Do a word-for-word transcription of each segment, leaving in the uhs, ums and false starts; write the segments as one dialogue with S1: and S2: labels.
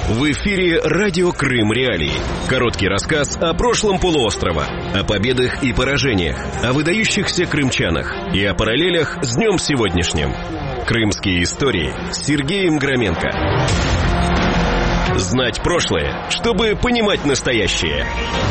S1: В эфире радио Крым Реалии. Короткий рассказ о прошлом полуострова, о победах и поражениях, о выдающихся крымчанах и о параллелях с днем сегодняшним. Крымские истории с Сергеем Громенко. Знать прошлое, чтобы понимать настоящее.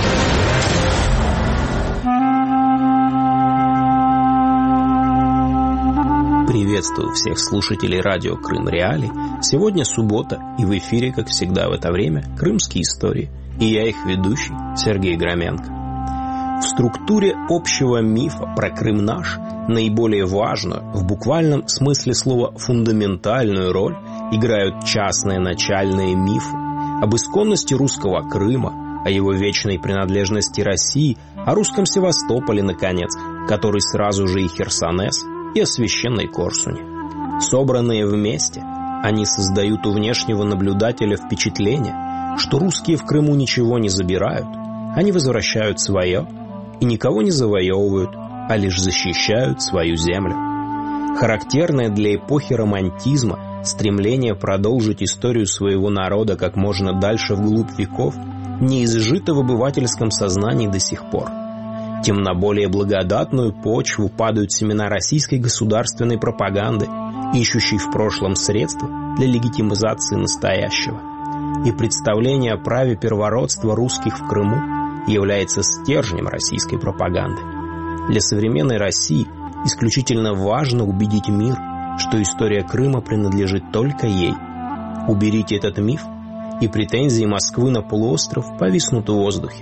S2: Приветствую всех слушателей радио Крым Реалии. Сегодня суббота, и в эфире, как всегда в это время, крымские истории. И я их ведущий, Сергей Громенко. В структуре общего мифа про Крым наш наиболее важную, в буквальном смысле слова фундаментальную роль играют частные начальные мифы об исконности русского Крыма, о его вечной принадлежности России, о русском Севастополе, наконец, который сразу же и Херсонес, и о священной Корсуне. Собранные вместе, они создают у внешнего наблюдателя впечатление, что русские в Крыму ничего не забирают, они возвращают свое и никого не завоевывают, а лишь защищают свою землю. Характерное для эпохи романтизма стремление продолжить историю своего народа как можно дальше вглубь веков не изжито в обывательском сознании до сих пор. Тем на более благодатную почву падают семена российской государственной пропаганды, ищущей в прошлом средства для легитимизации настоящего. И представление о праве первородства русских в Крыму является стержнем российской пропаганды. Для современной России исключительно важно убедить мир, что история Крыма принадлежит только ей. Уберите этот миф, и претензии Москвы на полуостров повиснут в воздухе.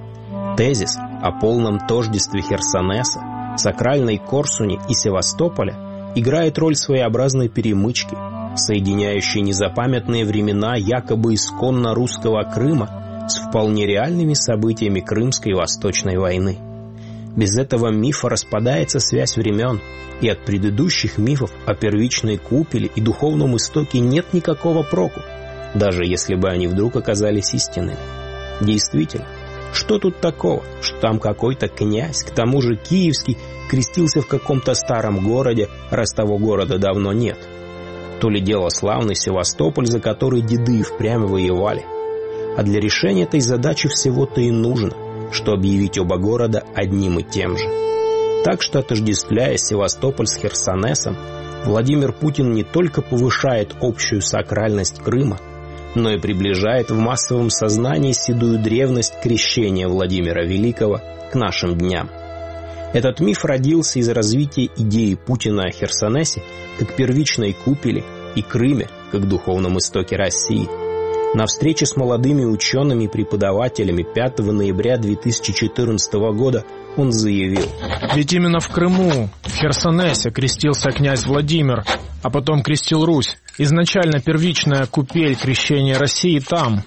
S2: Тезис о полном тождестве Херсонеса, сакральной Корсуни и Севастополя играет роль своеобразной перемычки, соединяющей незапамятные времена якобы исконно русского Крыма с вполне реальными событиями Крымской и Восточной войны. Без этого мифа распадается связь времен, и от предыдущих мифов о первичной купели и духовном истоке нет никакого проку, даже если бы они вдруг оказались истинными. Действительно, что тут такого, что там какой-то князь, к тому же киевский, крестился в каком-то старом городе, раз того города давно нет? То ли дело славный Севастополь, за который деды и впрямь воевали. А для решения этой задачи всего-то и нужно, что объявить оба города одним и тем же. Так что, отождествляя Севастополь с Херсонесом, Владимир Путин не только повышает общую сакральность Крыма, но и приближает в массовом сознании седую древность крещения Владимира Великого к нашим дням. Этот миф родился из развития идеи Путина о Херсонесе как первичной купели и Крыме как духовном истоке России. На встрече с молодыми учеными и преподавателями пятого ноября две тысячи четырнадцатого года он заявил:
S3: «Ведь именно в Крыму, в Херсонесе крестился князь Владимир, а потом крестил Русь. Изначально первичная купель крещения России там.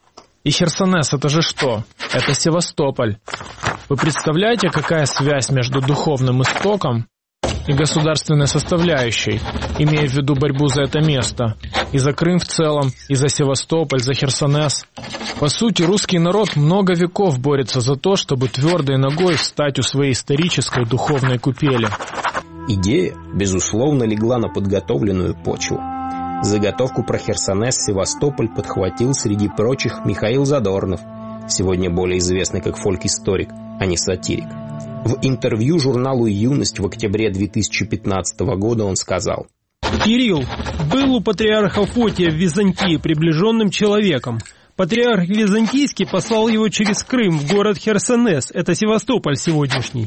S3: И Херсонес — это же что? Это Севастополь. Вы представляете, какая связь между духовным истоком и государственной составляющей, имея в виду борьбу за это место, и за Крым в целом, и за Севастополь, за Херсонес? По сути, русский народ много веков борется за то, чтобы твердой ногой встать у своей исторической духовной купели».
S2: Идея, безусловно, легла на подготовленную почву. Заготовку про Херсонес-Севастополь подхватил среди прочих Михаил Задорнов, сегодня более известный как фольк-историк, а не сатирик. В интервью журналу «Юность» в октябре две тысячи пятнадцатого года он сказал:
S4: «Кирилл был у патриарха Фотия в Византии приближенным человеком. Патриарх Византийский послал его через Крым в город Херсонес, это Севастополь сегодняшний».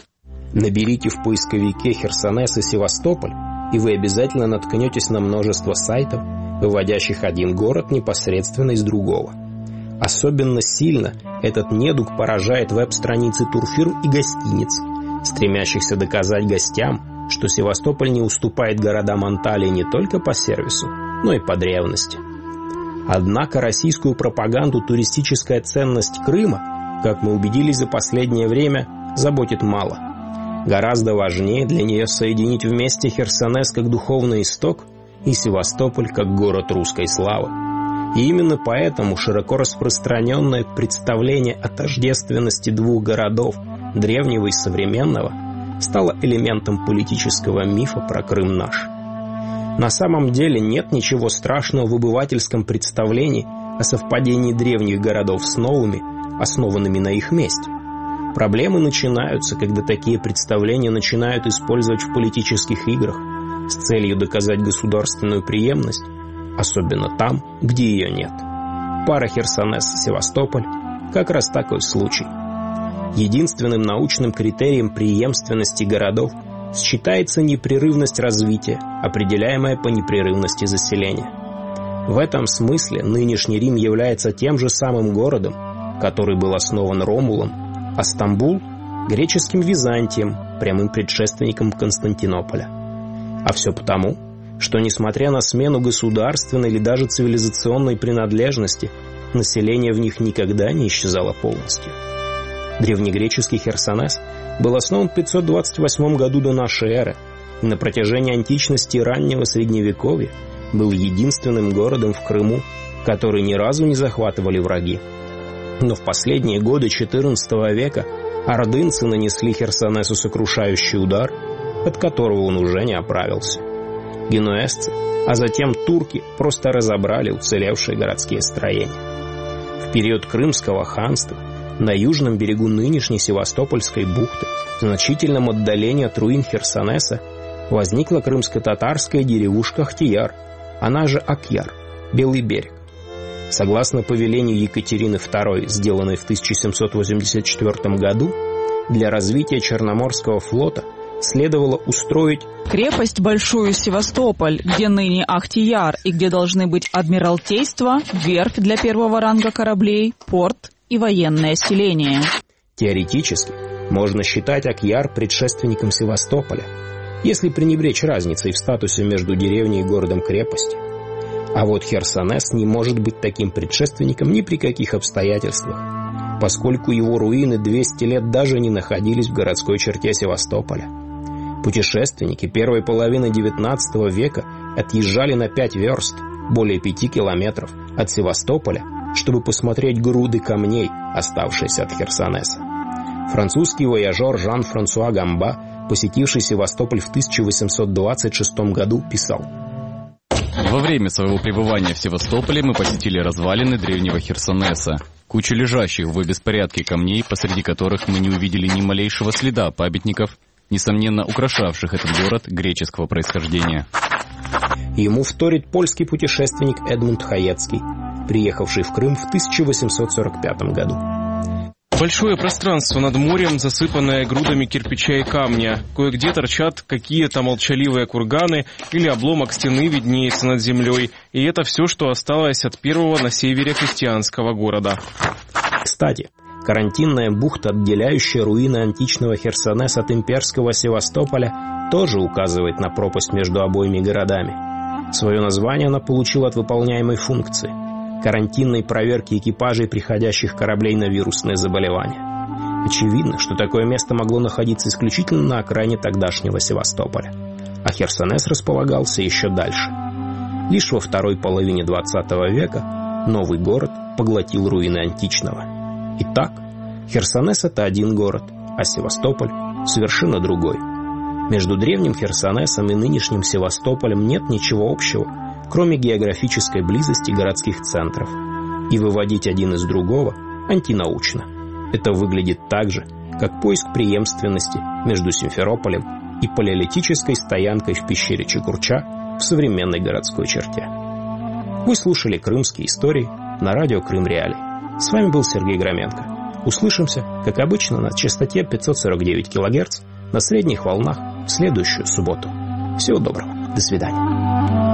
S2: Наберите в поисковике «Херсонес» и «Севастополь», и вы обязательно наткнетесь на множество сайтов, выводящих один город непосредственно из другого. Особенно сильно этот недуг поражает веб-страницы турфирм и гостиниц, стремящихся доказать гостям, что Севастополь не уступает городам Анталии не только по сервису, но и по древности. Однако российскую пропаганду туристическая ценность Крыма, как мы убедились за последнее время, заботит мало. Гораздо важнее для нее соединить вместе Херсонес как духовный исток и Севастополь как город русской славы. И именно поэтому широко распространенное представление о тождественности двух городов, древнего и современного, стало элементом политического мифа про Крым наш. На самом деле нет ничего страшного в обывательском представлении о совпадении древних городов с новыми, основанными на их месте. Проблемы начинаются, когда такие представления начинают использовать в политических играх с целью доказать государственную преемность, особенно там, где ее нет. Пара Херсонес-Севастополь как раз такой случай. Единственным научным критерием преемственности городов считается непрерывность развития, определяемая по непрерывности заселения. В этом смысле нынешний Рим является тем же самым городом, который был основан Ромулом, а Стамбул – греческим Византием, прямым предшественником Константинополя. А все потому, что, несмотря на смену государственной или даже цивилизационной принадлежности, население в них никогда не исчезало полностью. Древнегреческий Херсонес был основан в пятьсот двадцать восьмом году до нашей эры и на протяжении античности и раннего Средневековья был единственным городом в Крыму, который ни разу не захватывали враги. Но в последние годы четырнадцатого века ордынцы нанесли Херсонесу сокрушающий удар, от которого он уже не оправился. Генуэзцы, а затем турки просто разобрали уцелевшие городские строения. В период Крымского ханства на южном берегу нынешней Севастопольской бухты, в значительном отдалении от руин Херсонеса, возникла крымско-татарская деревушка Ахтияр, она же Акьяр, Белый берег. Согласно повелению Екатерины второй, сделанной в тысяча семьсот восемьдесят четвёртом году, для развития Черноморского флота следовало устроить
S5: крепость Большую Севастополь, где ныне Ахтияр и где должны быть адмиралтейство, верфь для первого ранга кораблей, порт и военное селение.
S2: Теоретически можно считать Акьяр предшественником Севастополя, если пренебречь разницей в статусе между деревней и городом-крепостью. А вот Херсонес не может быть таким предшественником ни при каких обстоятельствах, поскольку его руины двести лет даже не находились в городской черте Севастополя. Путешественники первой половины девятнадцатого века отъезжали на пять верст, более пяти километров, от Севастополя, чтобы посмотреть груды камней, оставшиеся от Херсонеса. Французский вояжер Жан-Франсуа Гамба, посетивший Севастополь в тысяча восемьсот двадцать шестом году, писал:
S6: «Во время своего пребывания в Севастополе мы посетили развалины древнего Херсонеса, кучу лежащих в беспорядке камней, посреди которых мы не увидели ни малейшего следа памятников, несомненно украшавших этот город греческого происхождения».
S2: Ему вторит польский путешественник Эдмунд Хаецкий, приехавший в Крым в тысяча восемьсот сорок пятом году.
S7: Большое пространство над морем, засыпанное грудами кирпича и камня. Кое-где торчат какие-то молчаливые курганы или обломок стены виднеется над землей. И это все, что осталось от первого на севере христианского города.
S2: Кстати, карантинная бухта, отделяющая руины античного Херсонеса от имперского Севастополя, тоже указывает на пропасть между обоими городами. Свое название она получила от выполняемой функции – карантинной проверки экипажей приходящих кораблей на вирусные заболевания. Очевидно, что такое место могло находиться исключительно на окраине тогдашнего Севастополя, а Херсонес располагался еще дальше. Лишь во второй половине двадцатого века новый город поглотил руины античного. Итак, Херсонес — это один город, а Севастополь — совершенно другой. Между древним Херсонесом и нынешним Севастополем нет ничего общего, кроме географической близости городских центров. И выводить один из другого антинаучно. Это выглядит так же, как поиск преемственности между Симферополем и палеолитической стоянкой в пещере Чекурча в современной городской черте. Вы слушали «Крымские истории» на радио Крым Реалии. С вами был Сергей Громенко. Услышимся, как обычно, на частоте пятьсот сорок девять килогерц на средних волнах в следующую субботу. Всего доброго. До свидания.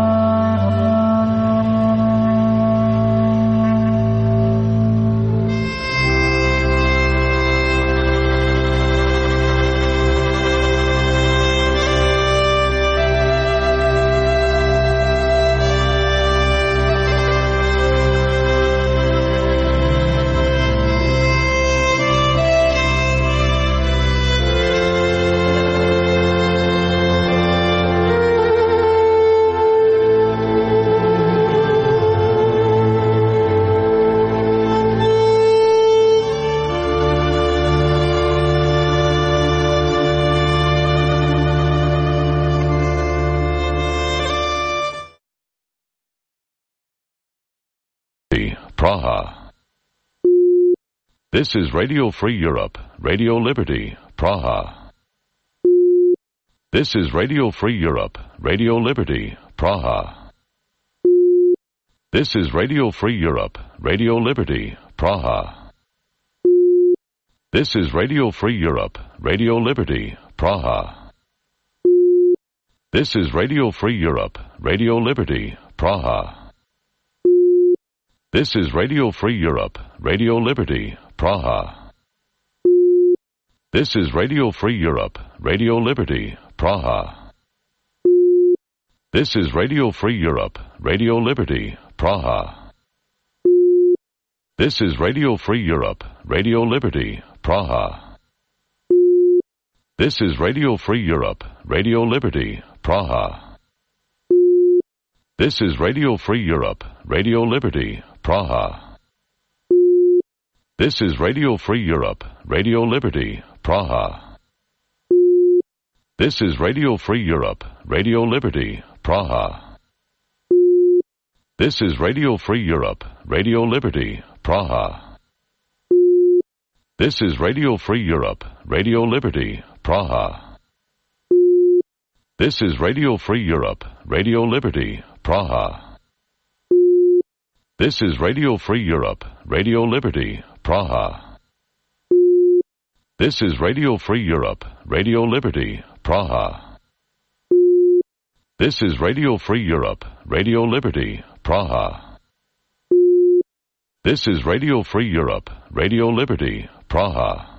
S8: Praha. This is Radio Free Europe, Radio Liberty, Praha. This is Radio Free Europe, Radio Liberty, Praha. This is Radio Free Europe, Radio Liberty, Praha. This is Radio Free Europe, Radio Liberty, Praha. This is Radio Free Europe, Radio Liberty, Praha. This is Radio Free Europe, Radio Liberty, Praha. This is Radio Free Europe, Radio Liberty, Praha. This is Radio Free Europe, Radio Liberty, Praha. This is Radio Free Europe, Radio Liberty, Praha. This is Radio Free Europe, Radio Liberty, Praha. This is Radio Free Europe, Radio Liberty, Praha. This is Radio Free Europe, Radio Liberty, Praha. This is Radio Free Europe, Radio Liberty, Praha. This is Radio Free Europe, Radio Liberty, Praha. This is Radio Free Europe, Radio Liberty, Praha. This is Radio Free Europe, Radio Liberty, Praha. This is Radio Free Europe, Radio Liberty, Praha. This is Radio Free Europe, Radio Liberty, Praha. This is Radio Free Europe, Radio Liberty, Praha. This is Radio Free Europe, Radio Liberty, Praha.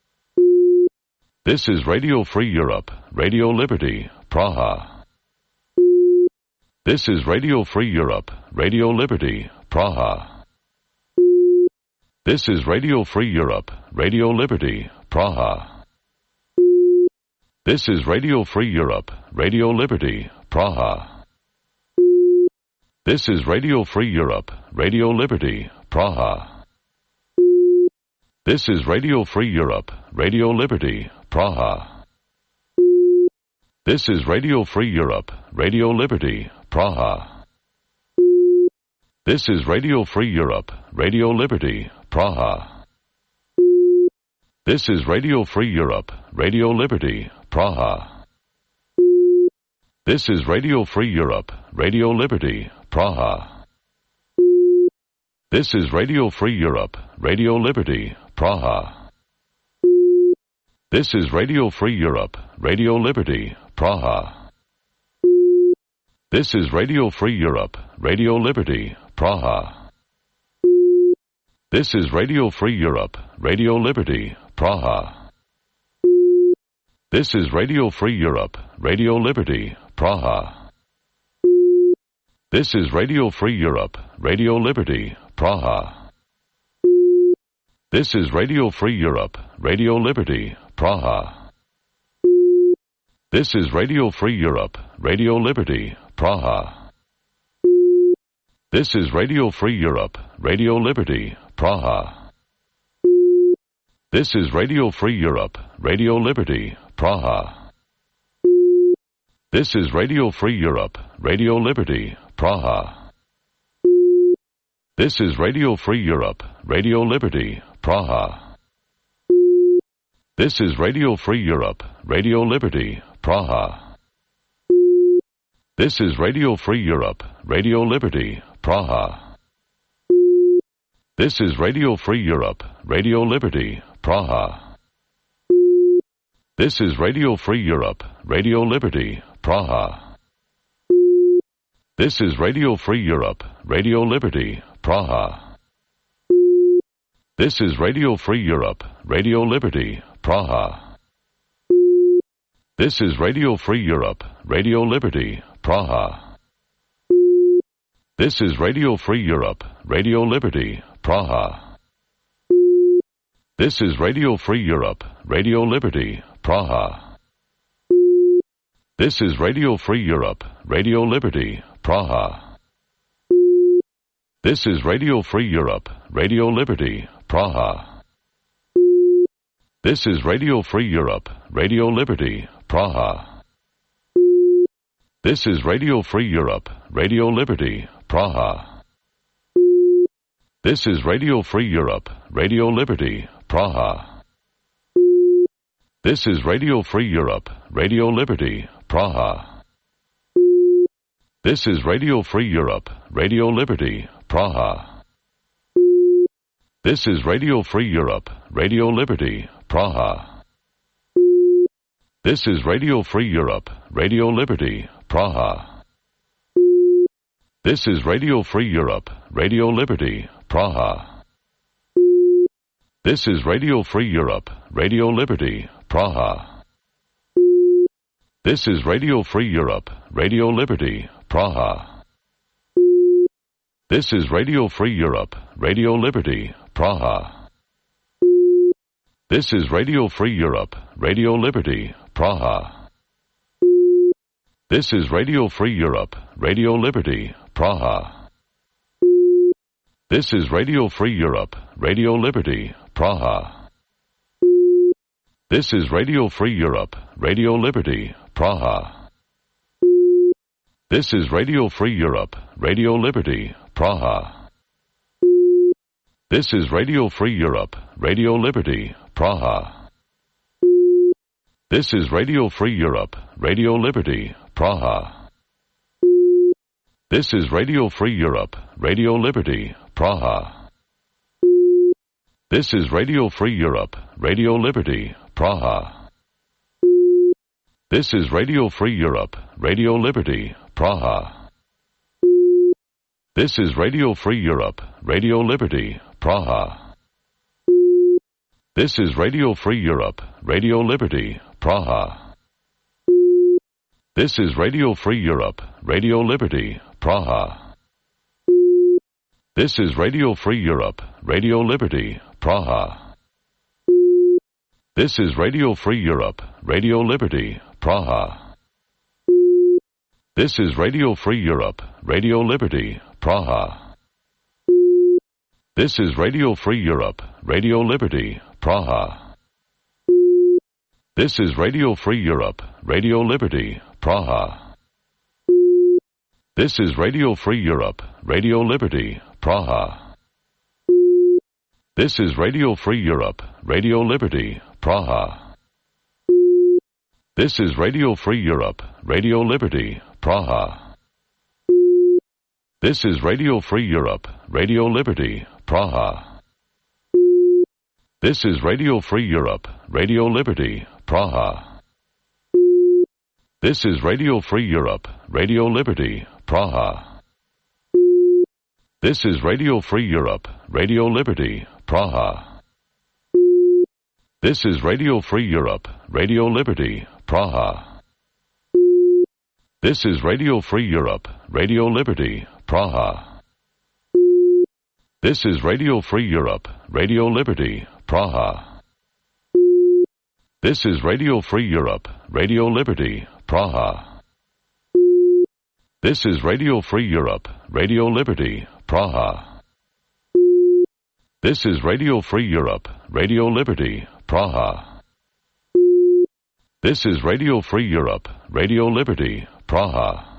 S8: This is Radio Free Europe, Radio Liberty, Praha. This is Radio Free Europe, Radio Liberty, Praha. This is Radio Free Europe, Radio Liberty, Praha. This is Radio Free Europe, Radio Liberty, Praha. This is Radio Free Europe, Radio Liberty, Praha. This is Radio Free Europe, Radio Liberty, Praha. This is Radio Free Europe, Radio Liberty, Praha. This is Radio Free Europe, Radio Liberty, Praha. This is Radio Free Europe, Radio Liberty, Praha. This is Radio Free Europe, Radio Liberty, Praha. This is Radio Free Europe, Radio Liberty, Praha. This is Radio Free Europe, Radio Liberty, Praha. This is Radio Free Europe, Radio Liberty, Praha. This is Radio Free Europe, Radio Liberty, Praha. This is Radio Free Europe, Radio Liberty, Praha. This is Radio Free Europe, Radio Liberty, Praha. This is Radio Free Europe, Radio Liberty, Praha. This is Radio Free Europe, Radio Liberty, Praha. This is Radio Free Europe, Radio Liberty, Praha. This is Radio Free Europe, Radio Liberty, Praha. This is Radio Free Europe, Radio Liberty, Praha. This is Radio Free Europe, Radio Liberty, Praha. This is Radio Free Europe, Radio Liberty, Praha. This is Radio Free Europe, Radio Liberty, Praha. This is Radio Free Europe, Radio Liberty, Praha. This is Radio Free Europe, Radio Liberty, Praha. This is Radio Free Europe, Radio Liberty, Praha. This is Radio Free Europe, Radio Liberty, Praha. This is Radio Free Europe, Radio Liberty, Praha. This is Radio Free Europe, Radio Liberty, Praha. This is Radio Free Europe, Radio Liberty, Praha. This is Radio Free Europe, Radio Liberty, Praha. This is Radio Free Europe, Radio Liberty, Praha. This is Radio Free Europe, Radio Liberty, Praha. This is Radio Free Europe, Radio Liberty, Praha. This is Radio Free Europe, Radio Liberty, Praha. This is Radio Free Europe, Radio Liberty, Praha. This is Radio Free Europe, Radio Liberty, Praha. This is Radio Free Europe, Radio Liberty, Praha. This is Radio Free Europe, Radio Liberty, Praha. This is Radio Free Europe, Radio Liberty, Praha. This is Radio Free Europe, Radio Liberty, Praha. This is Radio Free Europe, Radio Liberty, Praha. This is Radio Free Europe, Radio Liberty, Praha. This is Radio Free Europe, Radio Liberty, Praha. This is Radio Free Europe, Radio Liberty, Praha. This is Radio Free Europe, Radio Liberty, Praha. This is Radio Free Europe, Radio Liberty, Praha. This is Radio Free Europe, Radio Liberty, Praha. This is Radio Free Europe, Radio Liberty, Praha. This is Radio Free Europe, Radio Liberty, Praha. This is Radio Free Europe, Radio Liberty, Praha. This is Radio Free Europe, Radio Liberty, Praha. This is Radio Free Europe, Radio Liberty, Praha. This is Radio Free Europe, Radio Liberty, Praha. This is Radio Free Europe, Radio Liberty, Praha. This is Radio Free Europe, Radio Liberty, Praha. This is Radio Free Europe, Radio Liberty, Praha. This is Radio Free Europe, Radio Liberty, Praha. This is Radio Free Europe, Radio Liberty, Praha. This is Radio Free Europe, Radio Liberty, Praha. This is Radio Free Europe, Radio Liberty, Praha. This is Radio Free Europe, Radio Liberty, Praha. This is Radio Free Europe, Radio Liberty, Praha. This is Radio Free Europe, Radio Liberty, Praha. This is Radio Free Europe, Radio Liberty, Praha. This is Radio Free Europe, Radio Liberty, Praha. This is Radio Free Europe, Radio Liberty, Praha. This is Radio Free Europe, Radio Liberty, Praha. This is Radio Free Europe, Radio Liberty, Praha. This is Radio Free Europe, Radio Liberty, Praha. This is Radio Free Europe, Radio Liberty, Praha. This is Radio Free Europe, Radio Liberty, Praha. This is Radio Free Europe, Radio Liberty, Praha. This is Radio Free Europe, Radio Liberty, Praha. This is Radio Free Europe, Radio Liberty, Praha.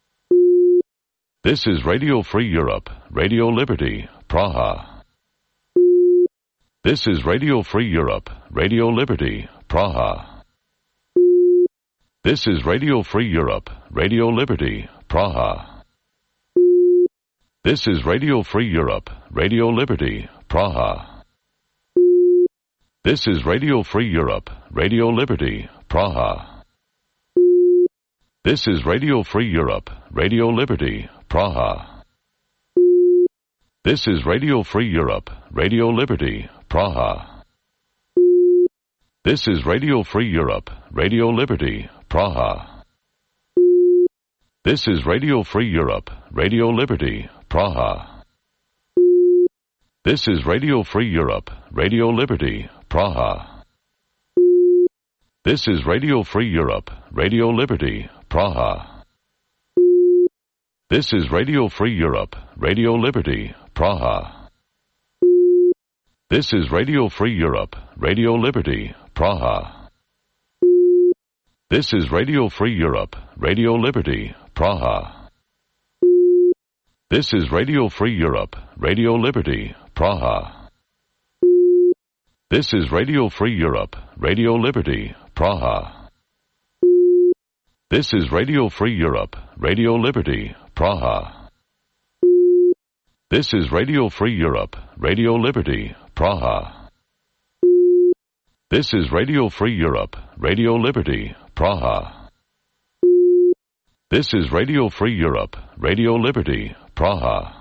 S8: This is Radio Free Europe, Radio Liberty, Praha. This is Radio Free Europe, Radio Liberty, Praha. This is Radio Free Europe, Radio Liberty, Praha. This is Radio Free Europe, Radio Liberty, Praha. This is Radio Free Europe, Radio Liberty, Praha. This is Radio Free Europe, Radio Liberty, Praha. This is Radio Free Europe, Radio Liberty, Praha. This is Radio Free Europe, Radio Liberty, Praha. This is Radio Free Europe, Radio Liberty, Praha. This is Radio Free Europe, Radio Liberty, Praha. This is Radio Free Europe, Radio Liberty, Praha. This is Radio Free Europe, Radio Liberty, Praha. This is Radio Free Europe, Radio Liberty, Praha. This is Radio Free Europe, Radio Liberty, Praha. This is Radio Free Europe, Radio Liberty, Praha. This is Radio Free Europe, Radio Liberty, Praha. This is Radio Free Europe, Radio Liberty, Praha. This is Radio Free Europe, Radio Liberty, Praha. This is Radio Free Europe, Radio Liberty, Praha. This is Radio Free Europe, Radio Liberty, Praha.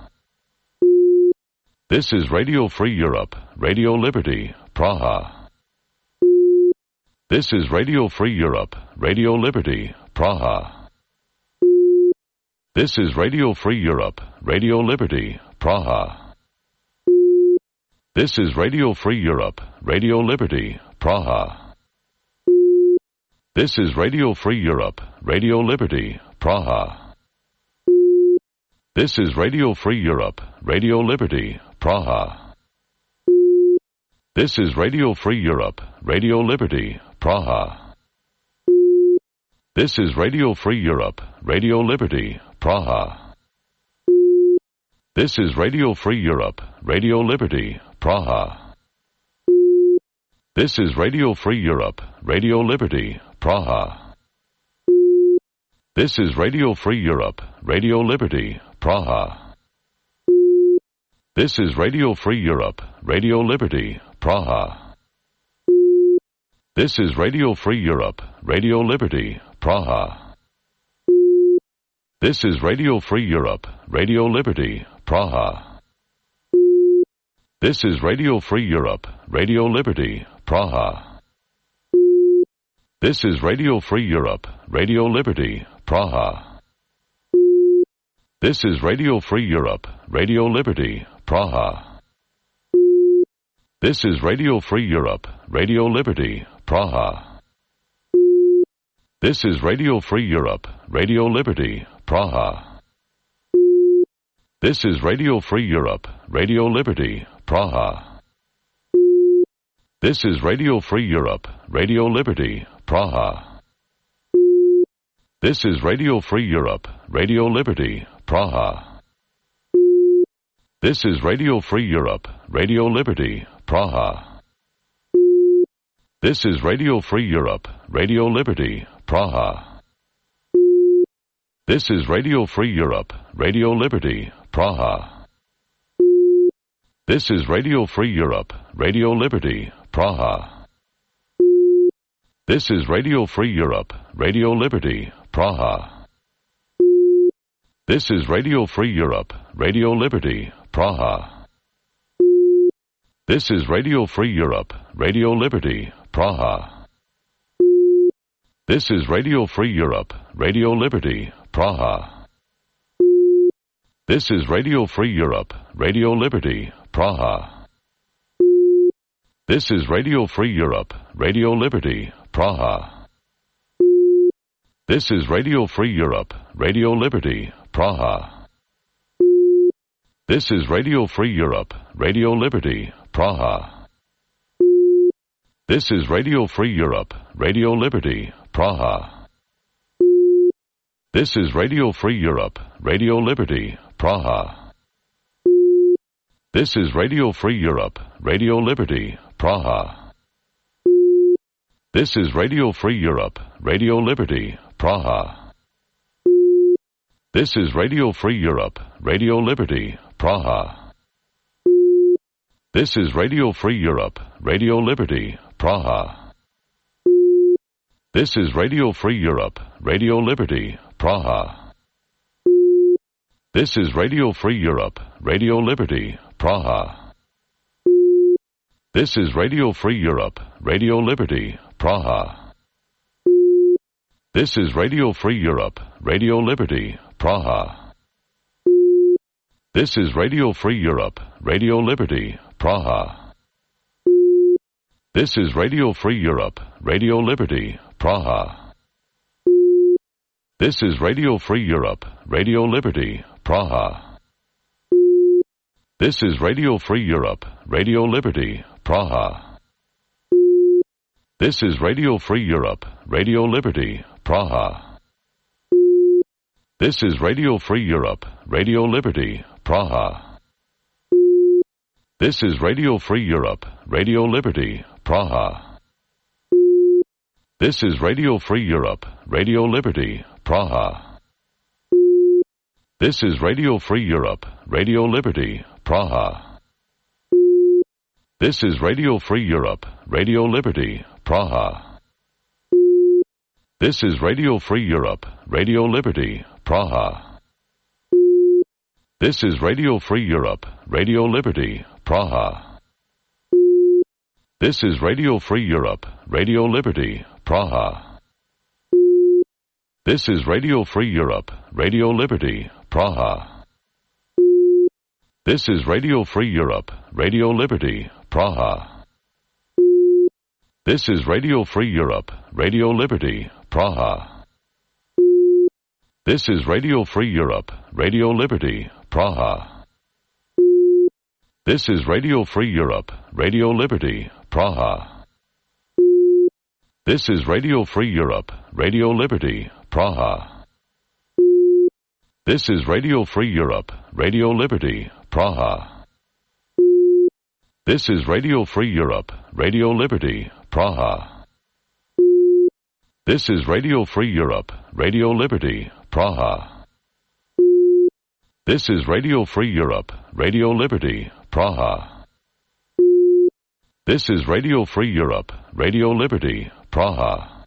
S8: This is Radio Free Europe, Radio Liberty, Praha. This is Radio Free Europe, Radio Liberty, Praha. This is Radio Free Europe, Radio Liberty, Praha. This is Radio Free Europe, Radio Liberty, Praha. This is Radio Free Europe, Radio Liberty, Praha. This is Radio Free Europe, Radio Liberty, Praha. This is Radio Free Europe, Radio Liberty, Praha. This is Radio Free Europe, Radio Liberty, Praha. This is Radio Free Europe, Radio Liberty, Praha. This is Radio Free Europe, Radio Liberty, Praha. This is Radio Free Europe, Radio Liberty, Praha. This is Radio Free Europe, Radio Liberty, Praha. This is Radio Free Europe, Radio Liberty, Praha. This is Radio Free Europe, Radio Liberty, Praha. This is Radio Free Europe, Radio Liberty, Praha. This is Radio Free Europe, Radio Liberty, Praha. This is Radio Free Europe, Radio Liberty, Praha. This is Radio Free Europe, Radio Liberty, Praha. This is Radio Free Europe, Radio Liberty, Praha. This is Radio Free Europe, Radio Liberty, Praha. This is Radio Free Europe, Radio Liberty, Praha. This is Radio Free Europe, Radio Liberty, Praha. This is Radio Free Europe, Radio Liberty, Praha. This is Radio Free Europe, Radio Liberty, Praha. This is Radio Free Europe, Radio Liberty, Praha. This is Radio Free Europe, Radio Liberty, Praha. This is Radio Free Europe, Radio Liberty, Praha. This is Radio Free Europe, Radio Liberty, Praha. This is Radio Free Europe, Radio Liberty, Praha. This is Radio Free Europe, Radio Liberty, Praha. This is Radio Free Europe, Radio Liberty, Praha. This is Radio Free Europe, Radio Liberty, Praha. This is Radio Free Europe, Radio Liberty, Praha. This is Radio Free Europe, Radio Liberty, Praha. This is Radio Free Europe, Radio Liberty, Praha. This is Radio Free Europe, Radio Liberty, Praha. This is Radio Free Europe, Radio Liberty, Praha. This is Radio Free Europe, Radio Liberty, Praha. This is Radio Free Europe, Radio Liberty, Praha. This is Radio Free Europe, Radio Liberty, Praha. This is Radio Free Europe, Radio Liberty, Praha. This is Radio Free Europe, Radio Liberty, Praha. This is Radio Free Europe, Radio Liberty, Praha. This is Radio Free Europe, Radio Liberty, Praha. This is Radio Free Europe, Radio Liberty, Praha. This is Radio Free Europe, Radio Liberty, Praha. This is Radio Free Europe, Radio Liberty, Praha. This is Radio Free Europe, Radio Liberty, Praha. This is Radio Free Europe, Radio Liberty, Praha. This is Radio Free Europe, Radio Liberty, Praha. This is Radio Free Europe, Radio Liberty, Praha. This is Radio Free Europe, Radio Liberty, Praha. This is Radio Free Europe, Radio Liberty, Praha. This is Radio Free Europe, Radio Liberty, Praha. This is Radio Free Europe, Radio Liberty, Praha. This is Radio Free Europe, Radio Liberty, Praha. This is Radio Free Europe, Radio Liberty, Praha. This is Radio Free Europe, Radio Liberty, Praha. This is Radio Free Europe, Radio Liberty, Praha. This is Radio Free Europe, Radio Liberty, Praha. This is Radio Free Europe, Radio Liberty, Praha. This is Radio Free Europe, Radio Liberty, Praha. This is Radio Free Europe, Radio Liberty, Praha. This is Radio Free Europe, Radio Liberty, Praha. This is Radio Free Europe, Radio Liberty, Praha. This is Radio Free Europe, Radio Liberty, Praha. This is Radio Free Europe, Radio Liberty, Praha. This is Radio Free Europe, Radio Liberty, Praha.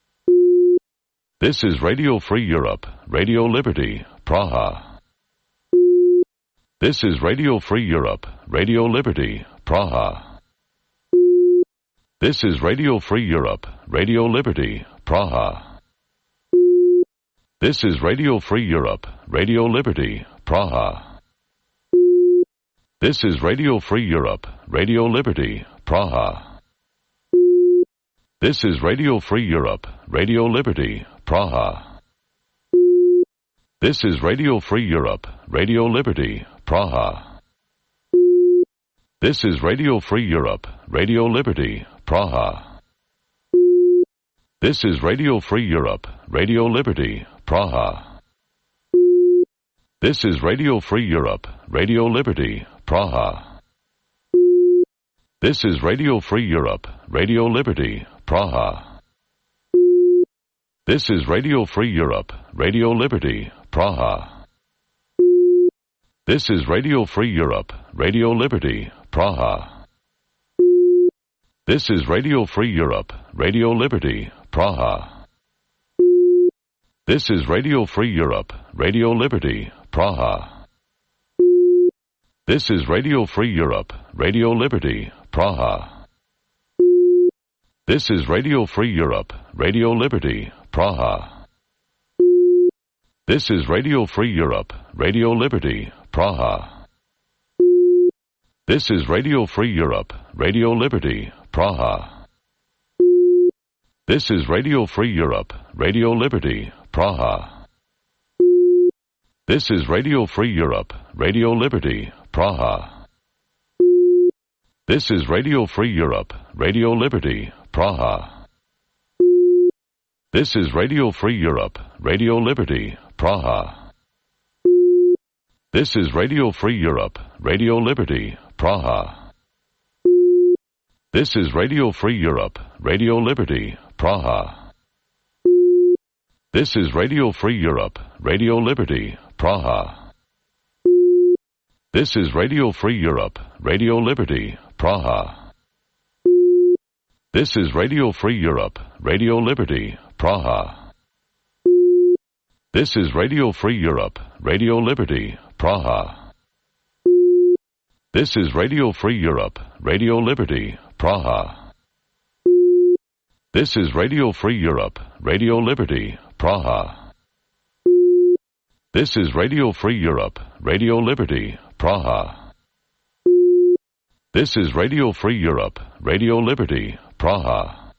S8: This is Radio Free Europe, Radio Liberty, Praha. This is Radio Free Europe, Radio Liberty, Praha. This is Radio Free Europe, Radio Liberty, Praha. This is Radio Free Europe, Radio Liberty, Praha. This is Radio Free Europe, Radio Liberty, Praha. This is Radio Free Europe, Radio Liberty, Praha. This is Radio Free Europe, Radio Liberty, Praha. This is Radio Free Europe, Radio Liberty, Praha. This is Radio Free Europe, Radio Liberty, Praha. This is Radio Free Europe, Radio Liberty, Praha. This is Radio Free Europe, Radio Liberty, Praha. This is Radio Free Europe, Radio Liberty, Praha. This is Radio Free Europe, Radio Liberty, Praha. This is Radio Free Europe, Radio Liberty, Praha. This is Radio Free Europe, Radio Liberty, Praha. This is Radio Free Europe, Radio Liberty, Praha. This is Radio Free Europe, Radio Liberty, Praha. This is Radio Free Europe, Radio Liberty, Praha. This is Radio Free Europe, Radio Liberty, Praha. This is Radio Free Europe, Radio Liberty, Praha. This is Radio Free Europe, Radio Liberty, Praha. This is Radio Free Europe, Radio Liberty, Praha. This is Radio Free Europe, Radio Liberty, Praha. This is Radio Free Europe, Radio Liberty, Praha. This is Radio Free Europe, Radio Liberty, Praha. This is Radio Free Europe, Radio Liberty, Praha. This is Radio Free Europe, Radio Liberty, Praha. This is Radio Free Europe, Radio Liberty, Praha. This is Radio Free Europe, Radio Liberty, Praha. This is Radio Free Europe, Radio Liberty, Praha. This is Radio Free Europe, Radio Liberty, Praha. This is Radio Free Europe, Radio Liberty, Praha. This is Radio Free Europe, Radio Liberty, Praha.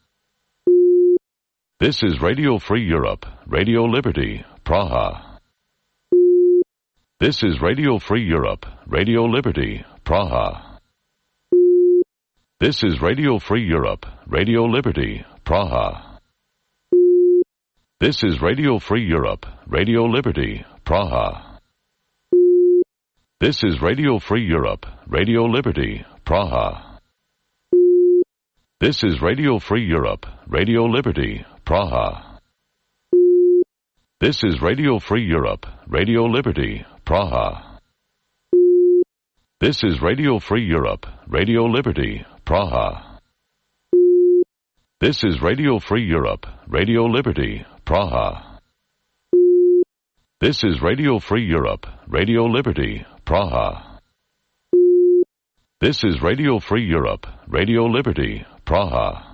S8: This is Radio Free Europe, Radio Liberty, Praha. This is Radio Free Europe, Radio Liberty, Praha. This is Radio Free Europe, Radio Liberty, Praha. This is Radio Free Europe, Radio Liberty, Praha. This is Radio Free Europe, Radio Liberty, Praha. This is Radio Free Europe, Radio Liberty, Praha. This is Radio Free Europe, Radio Liberty, Praha. This is Radio Free Europe, Radio Liberty, Praha. This is Radio Free Europe, Radio Liberty, Praha. This is Radio Free Europe, Radio Liberty, Praha. This is Radio Free Europe, Radio Liberty, Praha.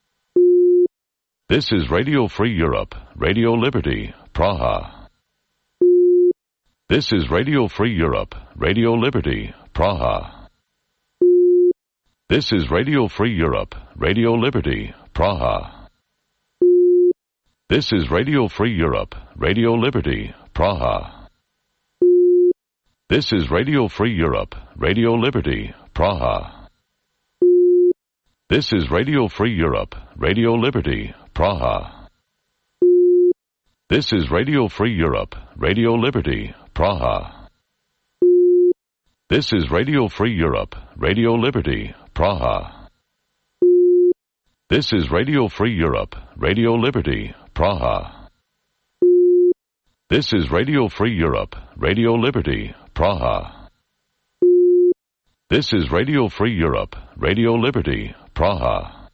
S8: This is Radio Free Europe, Radio Liberty, Praha. This is Radio Free Europe, Radio Liberty, Praha. This is Radio Free Europe, Radio Liberty, Praha. This is Radio Free Europe, Radio Liberty, Praha. This is Radio Free Europe, Radio Liberty, Praha. This is Radio Free Europe, Radio Liberty, Praha. This is Radio Free Europe, Radio Liberty, Praha. This is Radio Free Europe, Radio Liberty, Praha. This is Radio Free Europe, Radio Liberty, Praha. This is Radio Free Europe, Radio Liberty, Praha. This is Radio Free Europe, Radio Liberty, Praha.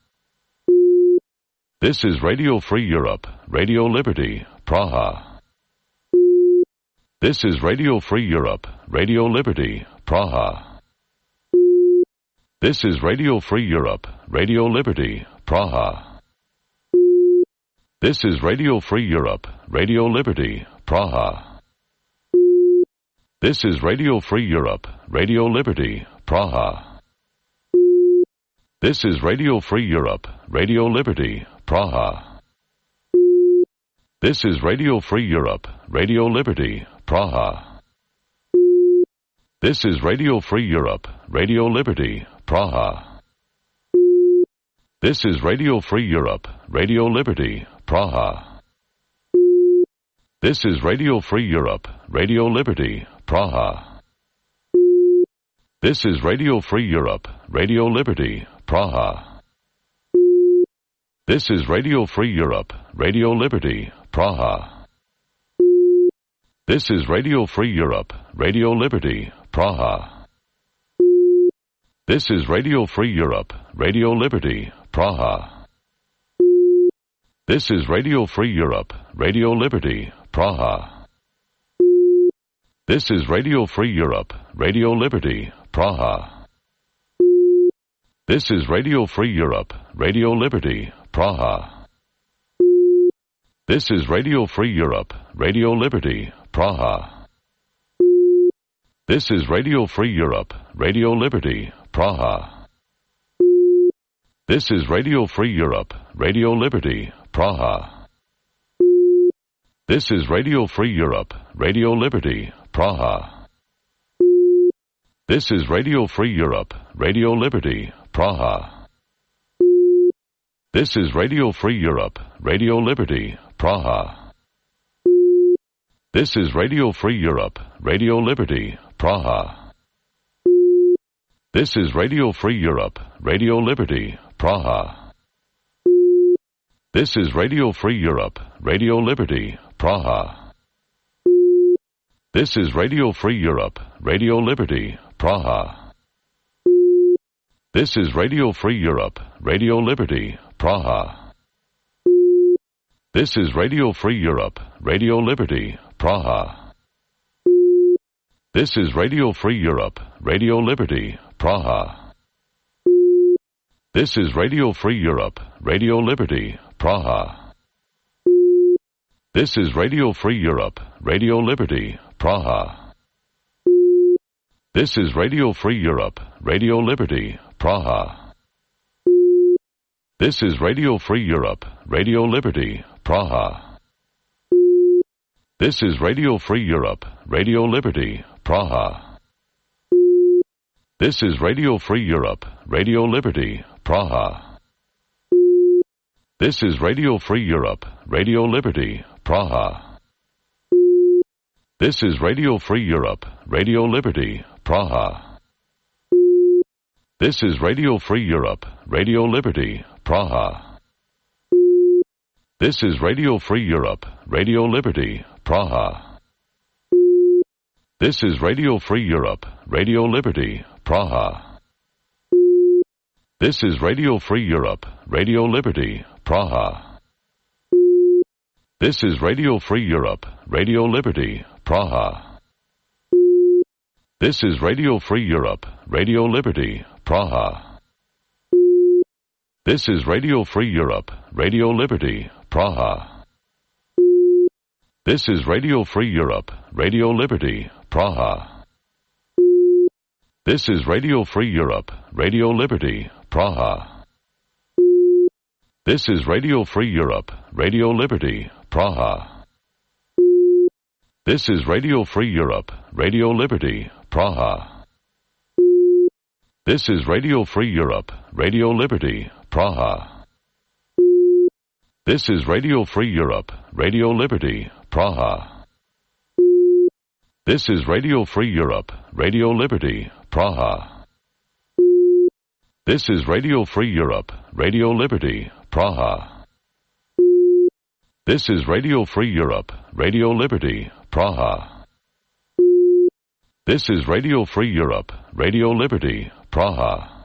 S8: This is Radio Free Europe, Radio Liberty, Praha. This is Radio Free Europe, Radio Liberty, Praha. This is Radio Free Europe, Radio Liberty, Praha. This is Radio Free Europe, Radio Liberty, Praha. This is Radio Free Europe, Radio Liberty, Praha. This is Radio Free Europe, Radio Liberty, Praha. This is Radio Free Europe, Radio Liberty, Praha. This is Radio Free Europe, Radio Liberty, Praha. This is Radio Free Europe, Radio Liberty, Praha. This is Radio Free Europe, Radio Liberty, Praha. This is Radio Free Europe, Radio Liberty, Praha. This is Radio Free Europe, Radio Liberty, Praha. This is Radio Free Europe, Radio Liberty, Praha. This is Radio Free Europe, Radio Liberty, Praha. This is Radio Free Europe, Radio Liberty, Praha. This is Radio Free Europe, Radio Liberty, Praha. This is Radio Free Europe, Radio Liberty, Praha. This is Radio Free Europe, Radio Liberty, Praha. This is Radio Free Europe, Radio Liberty, Praha. This is Radio Free Europe, Radio Liberty, Praha. This is Radio Free Europe, Radio Liberty, Praha. This is Radio Free Europe, Radio Liberty, Praha. This is Radio Free Europe, Radio Liberty, Praha. This is Radio Free Europe, Radio Liberty, Praha. This is Radio Free Europe, Radio Liberty, Praha. This is Radio Free Europe, Radio Liberty, Praha. This is Radio Free Europe, Radio Liberty, Praha. This is Radio Free Europe, Radio Liberty, Praha. This is Radio Free Europe, Radio Liberty, Praha. This is Radio Free Europe, Radio Liberty, Praha. This is Radio Free Europe, Radio Liberty, Praha. This is Radio Free Europe, Radio Liberty, Praha. This is Radio Free Europe, Radio Liberty, Praha. This is Radio Free Europe, Radio Liberty, Praha. This is Radio Free Europe, Radio Liberty, Praha. This is Radio Free Europe, Radio Liberty, Praha. This is Radio Free Europe, Radio Liberty, Praha. This is Radio Free Europe, Radio Liberty, Praha. This is Radio Free Europe, Radio Liberty, Praha. This is Radio Free Europe, Radio Liberty, Praha. This is Radio Free Europe, Radio Liberty, Praha. This is Radio Free Europe, Radio Liberty, Praha. This is Radio Free Europe, Radio Liberty, Praha. This is Radio Free Europe, Radio Liberty, Praha. This is Radio Free Europe, Radio Liberty, Praha. This is Radio Free Europe, Radio Liberty, Praha. This is Radio Free Europe, Radio Liberty, Praha. This is Radio Free Europe, Radio Liberty, Praha. This is Radio Free Europe, Radio Liberty, Praha. This is Radio Free Europe, Radio Liberty, Praha. This is Radio Free Europe, Radio Liberty, Praha. This is Radio Free Europe, Radio Liberty, Praha. This is Radio Free Europe, Radio Liberty, Praha. This is Radio Free Europe, Radio Liberty, Praha. This is Radio Free Europe, Radio Liberty, Praha.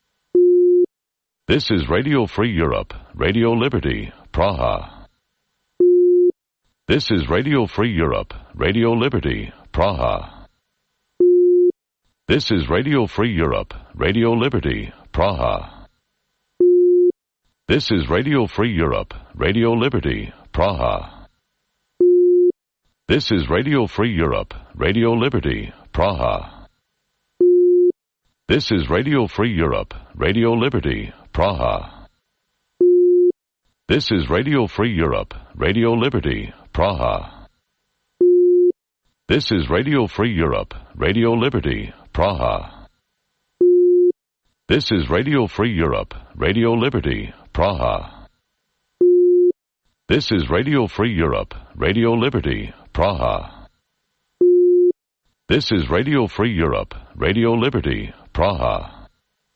S8: This is Radio Free Europe, Radio Liberty, Praha. This is Radio Free Europe, Radio Liberty, Praha. This is Radio Free Europe, Radio Liberty, Praha. This is Radio Free Europe, Radio Liberty, Praha. This is Radio Free Europe, Radio Liberty, Praha. This is Radio Free Europe, Radio Liberty, Praha. This is Radio Free Europe, Radio Liberty, Praha. This is Radio Free Europe, Radio Liberty, Praha. This is Radio Free Europe, Radio Liberty, Praha. This is Radio Free Europe, Radio Liberty, Praha. This is Radio Free Europe, Radio Liberty, Praha.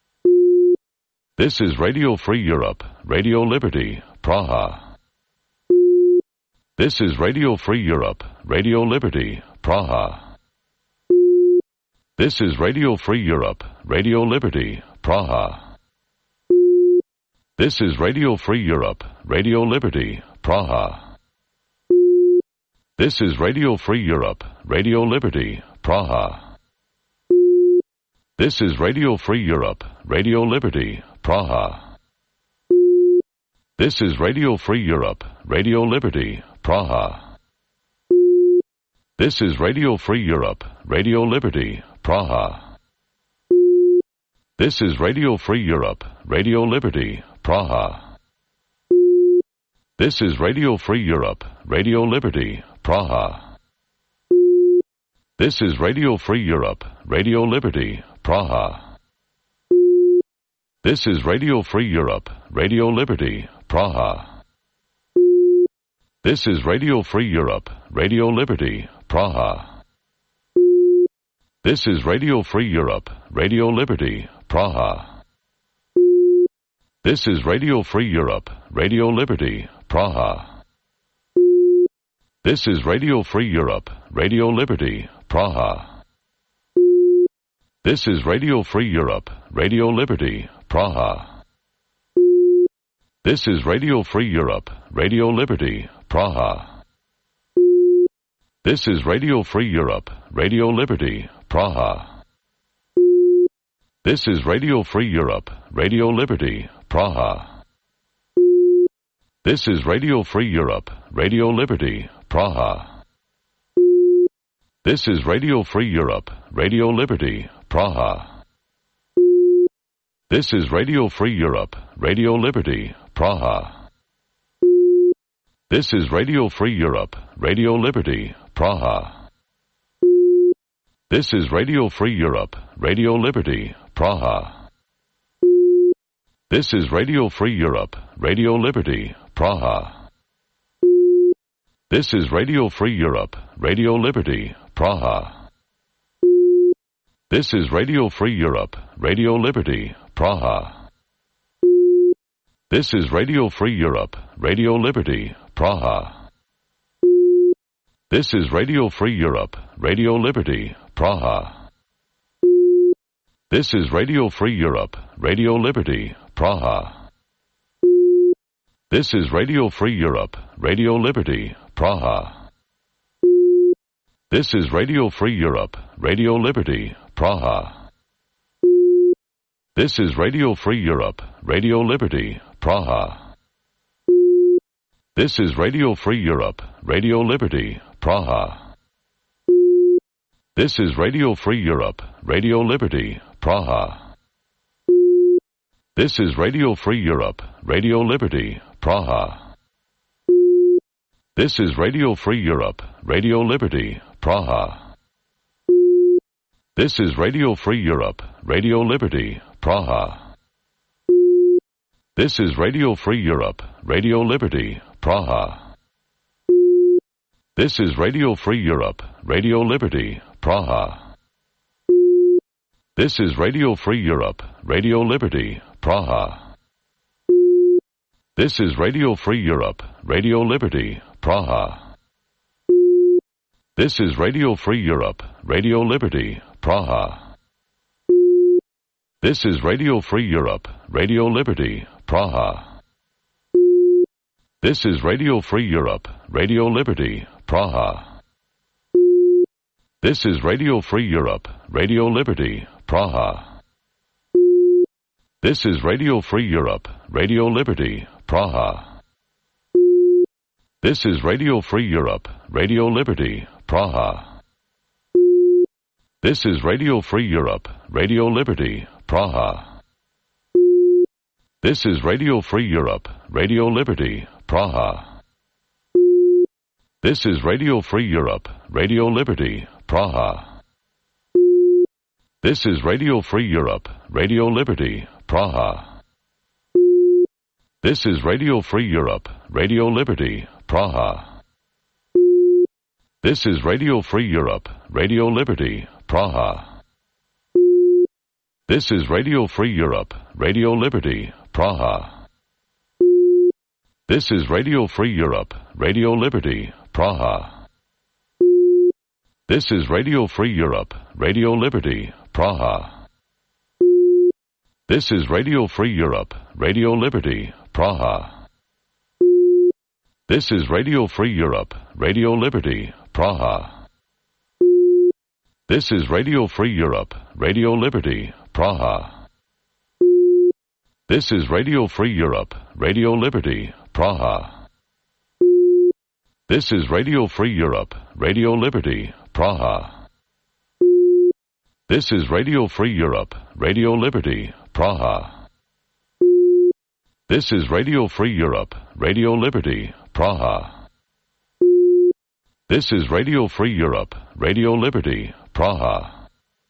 S8: This is Radio Free Europe, Radio Liberty, Praha. This is Radio Free Europe, Radio Liberty, Praha. This is Radio Free Europe, Radio Liberty, Praha. This is Radio Free Europe, Radio Liberty, Praha. This is Radio Free Europe, Radio Liberty, Praha. This is Radio Free Europe, Radio Liberty, Praha. This is Radio Free Europe, Radio Liberty, Praha. This is Radio Free Europe, Radio Liberty, Praha. This is Radio Free Europe, Radio Liberty, Praha. This is Radio Free Europe, Radio Liberty, Praha. This is Radio Free Europe, Radio Liberty, Praha. This is Radio Free Europe, Radio Liberty, Praha. This is Radio Free Europe, Radio Liberty, Praha. This is Radio Free Europe, Radio Liberty, Praha. This is Radio Free Europe, Radio Liberty, Praha. This is Radio Free Europe, Radio Liberty, Praha. This is Radio Free Europe, Radio Liberty, Praha. This is Radio Free Europe, Radio Liberty, Praha. This is Radio Free Europe, Radio Liberty, Praha. This is Radio Free Europe, Radio Liberty, Praha. This is Radio Free Europe, Radio Liberty, Praha. This is Radio Free Europe, Radio Liberty, Praha. This is Radio Free Europe, Radio Liberty, Praha. This is Radio Free Europe, Radio Liberty, Praha. This is Radio Free Europe, Radio Liberty, Praha. This is Radio Free Europe, Radio Liberty, Praha. This is Radio Free Europe, Radio Liberty, Praha. This is Radio Free Europe, Radio Liberty, Praha. This is Radio Free Europe, Radio Liberty, Praha. This is Radio Free Europe, Radio Liberty, Praha. This is Radio Free Europe, Radio Liberty, Praha. This is Radio Free Europe, Radio Liberty, Praha. This is Radio Free Europe, Radio Liberty, Praha. This is Radio Free Europe, Radio Liberty, Praha. This is Radio Free Europe, Radio Liberty, Praha. This is Radio Free Europe, Radio Liberty, Praha. This is Radio Free Europe, Radio Liberty, Praha. This is Radio Free Europe, Radio Liberty, Praha. This is Radio Free Europe, Radio Liberty, Praha. This is Radio Free Europe, Radio Liberty, Praha. This is Radio Free Europe, Radio Liberty, Praha. This is Radio Free Europe, Radio Liberty, Praha. This is Radio Free Europe, Radio Liberty, Praha. This is Radio Free Europe, Radio Liberty, Praha. This is Radio Free Europe, Radio Liberty, Praha. This is Radio Free Europe, Radio Liberty, Praha. This is Radio Free Europe, Radio Liberty, Praha. This is Radio Free Europe, Radio Liberty, Praha. This is Radio Free Europe, Radio Liberty, Praha. This is Radio Free Europe, Radio Liberty, Praha. This is Radio Free Europe, Radio Liberty, Praha. This is Radio Free Europe, Radio Liberty, Praha. This is Radio Free Europe, Radio Liberty, Praha. This is Radio Free Europe, Radio Liberty, Praha. This is Radio Free Europe, Radio Liberty, Praha. This is Radio Free Europe, Radio Liberty, Praha. This is Radio Free Europe, Radio Liberty, Praha. This is Radio Free Europe, Radio Liberty, Praha. This is Radio Free Europe, Radio Liberty, Praha. This is Radio Free Europe, Radio Liberty, Praha. This is Radio Free Europe, Radio Liberty, Praha. This is Radio Free Europe, Radio Liberty, Praha. This is Radio Free Europe, Radio Liberty, Praha. This is Radio Free Europe, Radio Liberty, Praha. This is Radio Free Europe, Radio Liberty, Praha. This is Radio Free Europe, Radio Liberty, Praha.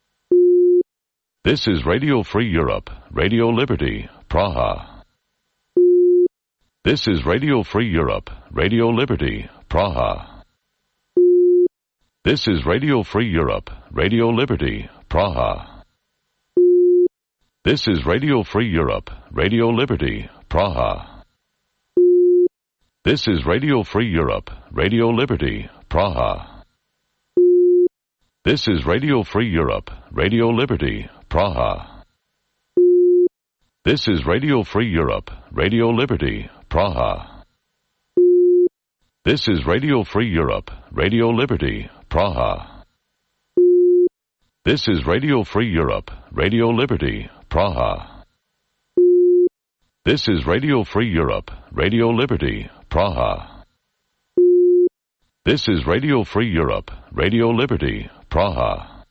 S8: This is Radio Free Europe, Radio Liberty, Praha. This is Radio Free Europe, Radio Liberty, Praha. This is Radio Free Europe, Radio Liberty, Praha. This is Radio Free Europe, Radio Liberty, Praha. This is Radio Free Europe, Radio Liberty, Praha. This is Radio Free Europe, Radio Liberty, Praha. This is Radio Free Europe, Radio Liberty, Praha. This is Radio Free Europe, Radio Liberty, Praha. This is Radio Free Europe, Radio Liberty, Praha. This is Radio Free Europe, Radio Liberty, Praha. This is Radio Free Europe, Radio Liberty, Praha.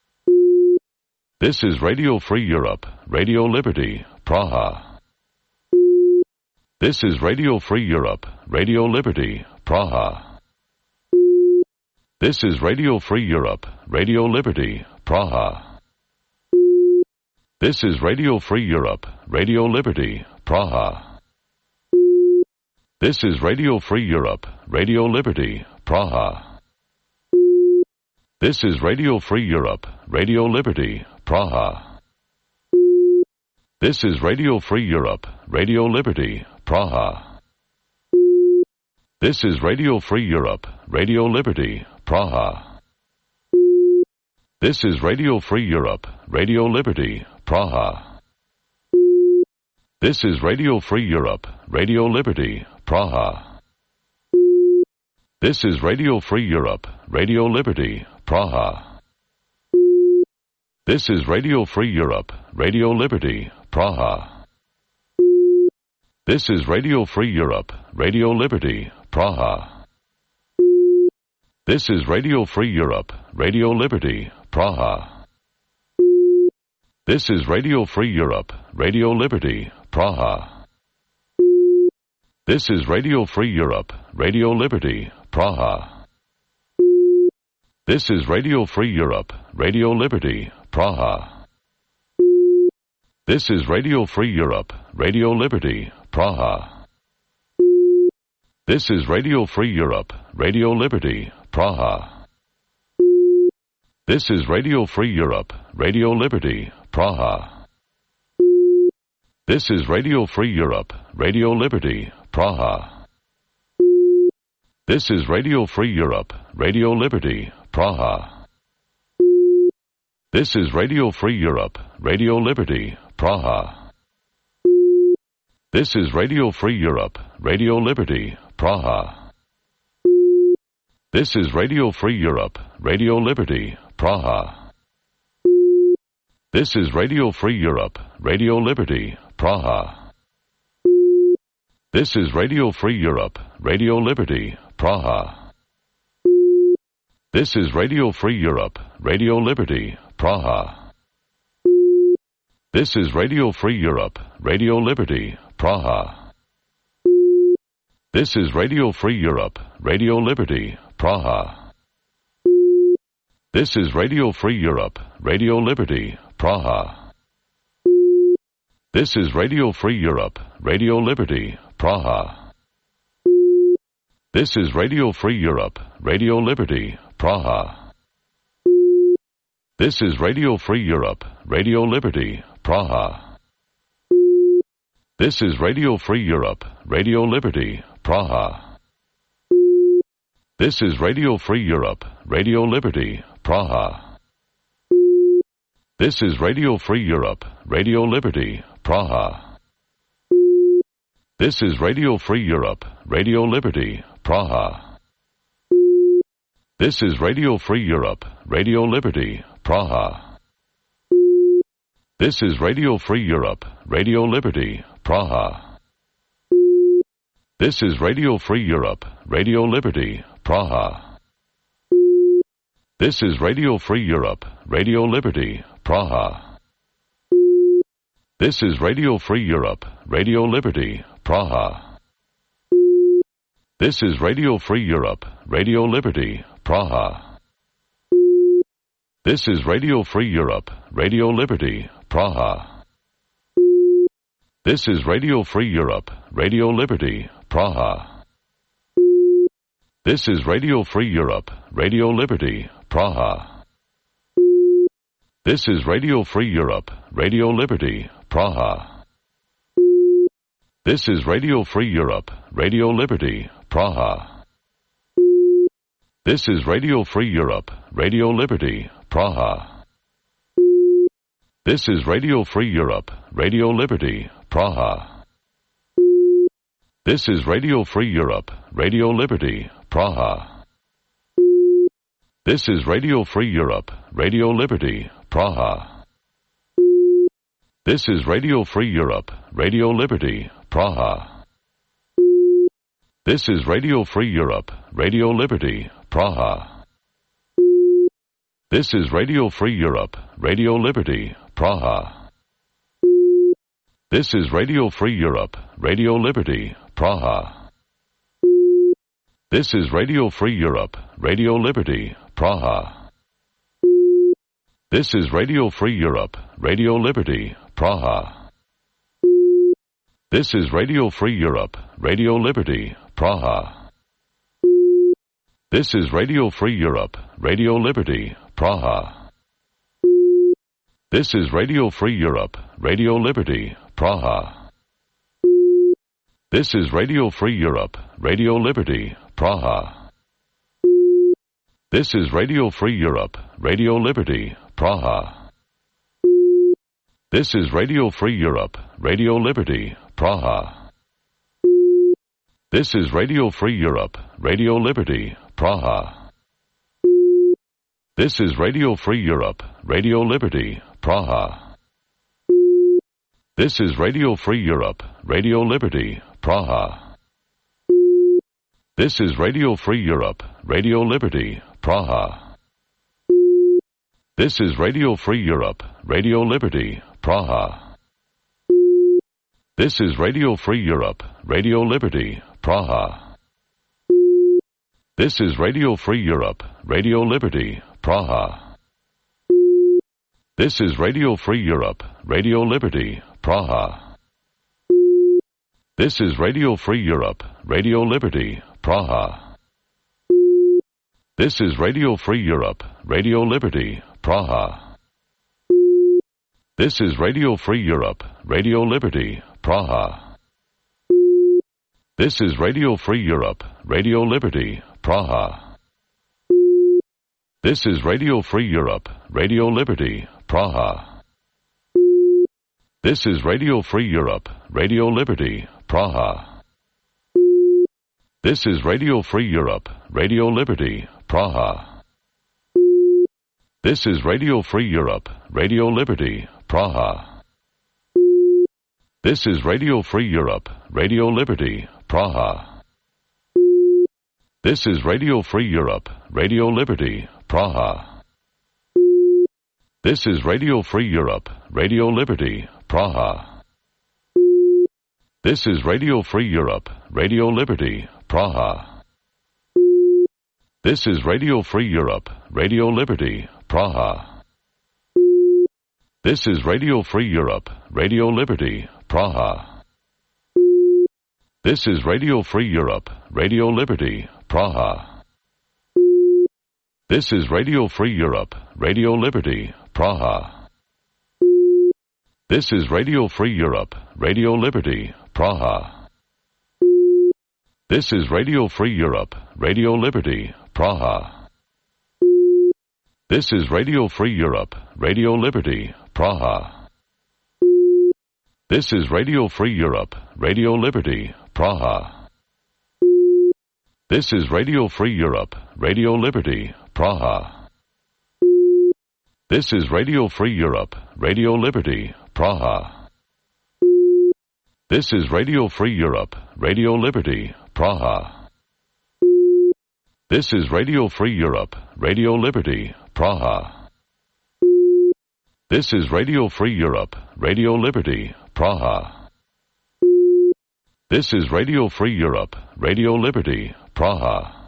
S8: This is Radio Free Europe, Radio Liberty, Praha. This is Radio Free Europe, Radio Liberty, Praha. This is Radio Free Europe, Radio Liberty, Praha. This is Radio Free Europe, Radio Liberty, Praha. This is Radio Free Europe, Radio Liberty, Praha. This is Radio Free Europe, Radio Liberty, Praha. This is Radio Free Europe, Radio Liberty, Praha. This is Radio Free Europe, Radio Liberty, Praha. This is Radio Free Europe, Radio Liberty, Praha. This is Radio Free Europe, Radio Liberty, Praha. This is Radio Free Europe, Radio Liberty, Praha. This is Radio Free Europe, Radio Liberty, Praha. This is Radio Free Europe, Radio Liberty, Praha. This is Radio Free Europe, Radio Liberty, Praha. This is Radio Free Europe, Radio Liberty, Praha. This is Radio Free Europe, Radio Liberty, Praha. This is Radio Free Europe, Radio Liberty, Praha. This is Radio Free Europe, Radio Liberty, Praha. This is Radio Free Europe, Radio Liberty, Praha. This is Radio Free Europe, Radio Liberty, Praha. This is Radio Free Europe, Radio Liberty, Praha. This is Radio Free Europe, Radio Liberty, Praha. This is Radio Free Europe, Radio Liberty, Praha. This is Radio Free Europe, Radio Liberty, Praha. This is Radio Free Europe, Radio Liberty, Praha. This is Radio Free Europe, Radio Liberty, Praha. This is Radio Free Europe, Radio Liberty, Praha. This is Radio Free Europe, Radio Liberty, Praha. This is Radio Free Europe, Radio Liberty, Praha. This is Radio Free Europe, Radio Liberty, Praha. This is Radio Free Europe, Radio Liberty, Praha. This is Radio Free Europe, Radio Liberty, Praha. This is Radio Free Europe, Radio Liberty, Praha. This is Radio Free Europe, Radio Liberty, Praha. This is Radio Free Europe, Radio Liberty, Praha. This is Radio Free Europe, Radio Liberty, Praha. This is Radio Free Europe, Radio Liberty, Praha. This is Radio Free Europe, Radio Liberty, Praha. This is Radio Free Europe, Radio Liberty, Praha. This is Radio Free Europe, Radio Liberty, Praha. This is Radio Free Europe, Radio Liberty, Praha. This is Radio Free Europe, Radio Liberty, Praha. This is Radio Free Europe, Radio Liberty, Praha. This is Radio Free Europe, Radio Liberty, Praha. This is Radio Free Europe, Radio Liberty, Praha. This is Radio Free Europe, Radio Liberty, Praha. This is Radio Free Europe, Radio Liberty, Praha. This is Radio Free Europe, Radio Liberty, Praha. This is Radio Free Europe, Radio Liberty, Praha. This is Radio Free Europe, Radio Liberty, Praha. This is Radio Free Europe, Radio Liberty, Praha. This is Radio Free Europe, Radio Liberty, Praha. This is Radio Free Europe, Radio Liberty, Praha. This is Radio Free Europe, Radio Liberty, Praha. This is Radio Free Europe, Radio Liberty, Praha. This is Radio Free Europe, Radio Liberty, Praha. This is Radio Free Europe, Radio Liberty, Praha. This is Radio Free Europe, Radio Liberty, Praha. This is Radio Free Europe, Radio Liberty, Praha. This is Radio Free Europe, Radio Liberty, Praha. This is Radio Free Europe, Radio Liberty, Praha. This is Radio Free Europe, Radio Liberty, Praha. This is Radio Free Europe, Radio Liberty, Praha. This is Radio Free Europe, Radio Liberty, Praha. This is Radio Free Europe, Radio Liberty, Praha. This is Radio Free Europe, Radio Liberty, Praha. This is Radio Free Europe, Radio Liberty, Praha. This is Radio Free Europe, Radio Liberty, Praha. This is Radio Free Europe, Radio Liberty, Praha. This is Radio Free Europe, Radio Liberty, Praha. This is Radio Free Europe, Radio Liberty, Praha. This is Radio Free Europe, Radio Liberty, Praha. This is Radio Free Europe, Radio Liberty, Praha. This is Radio Free Europe, Radio Liberty, Praha. This is Radio Free Europe, Radio Liberty, Praha. This is Radio Free Europe, Radio Liberty, Praha. This is Radio Free Europe, Radio Liberty, Praha. This is Radio Free Europe, Radio Liberty, Praha. This is Radio Free Europe, Radio Liberty, Praha. This is Radio Free Europe, Radio Liberty, Praha. This is Radio Free Europe, Radio Liberty, Praha. This is Radio Free Europe, Radio Liberty, Praha. This is Radio Free Europe, Radio Liberty, Praha. This is Radio Free Europe, Radio Liberty, Praha. This is Radio Free Europe, Radio Liberty, Praha. This is Radio Free Europe, Radio Liberty, Praha. This is Radio Free Europe, Radio Liberty, Praha. This is Radio Free Europe, Radio Liberty, Praha. This is Radio Free Europe, Radio Liberty, Praha. This is Radio Free Europe, Radio Liberty, Praha. This is Radio Free Europe, Radio Liberty, Praha. This is Radio Free Europe, Radio Liberty, Praha. This is Radio Free Europe, Radio Liberty, Praha. This is Radio Free Europe, Radio Liberty, Praha. This is Radio Free Europe, Radio Liberty, Praha. This is Radio Free Europe, Radio Liberty, Praha. This is Radio Free Europe, Radio Liberty, Praha. This is Radio Free Europe, Radio Liberty, Praha. This is Radio Free Europe, Radio Liberty, Praha.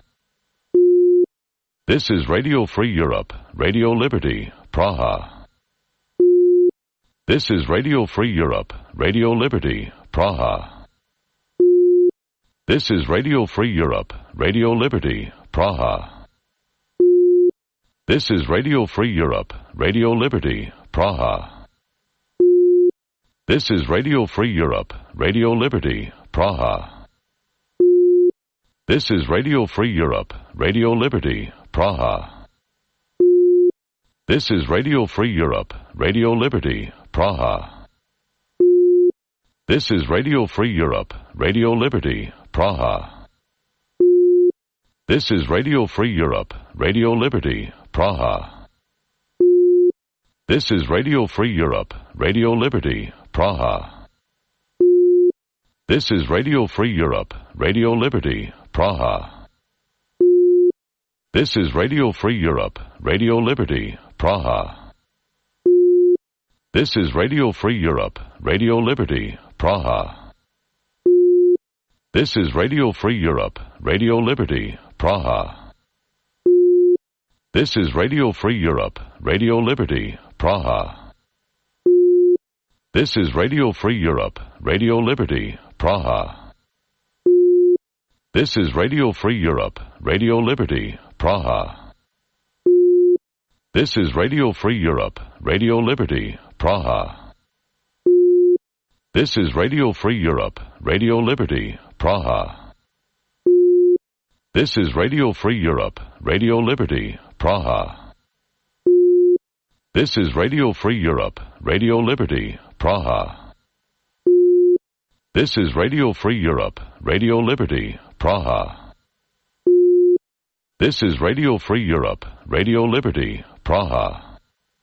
S8: This is Radio Free Europe, Radio Liberty, Praha. This is Radio Free Europe, Radio Liberty, Praha. This is Radio Free Europe, Radio Liberty, Praha. This is Radio Free Europe, Radio Liberty, Praha. This is Radio Free Europe, Radio Liberty, Praha. This is Radio Free Europe, Radio Liberty, Praha. This is Radio Free Europe, Radio Liberty, Praha. This is Radio Free Europe, Radio Liberty, Praha. This is Radio Free Europe, Radio Liberty, Praha. This is Radio Free Europe, Radio Liberty, Praha. This is Radio Free Europe, Radio Liberty, Praha. This is Radio Free Europe, Radio Liberty, Praha. This is Radio Free Europe, Radio Liberty, Praha. This is Radio Free Europe, Radio Liberty, Praha. This is Radio Free Europe, Radio Liberty, Praha. This is Radio Free Europe, Radio Liberty, Praha. This is Radio Free Europe, Radio Liberty, Praha. This is Radio Free Europe, Radio Liberty, Praha. This is Radio Free Europe, Radio Liberty, Praha. This is Radio Free Europe, Radio Liberty, Praha. This is Radio Free Europe, Radio Liberty, Praha. This is Radio Free Europe, Radio Liberty, Praha. This is Radio Free Europe, Radio Liberty, Praha.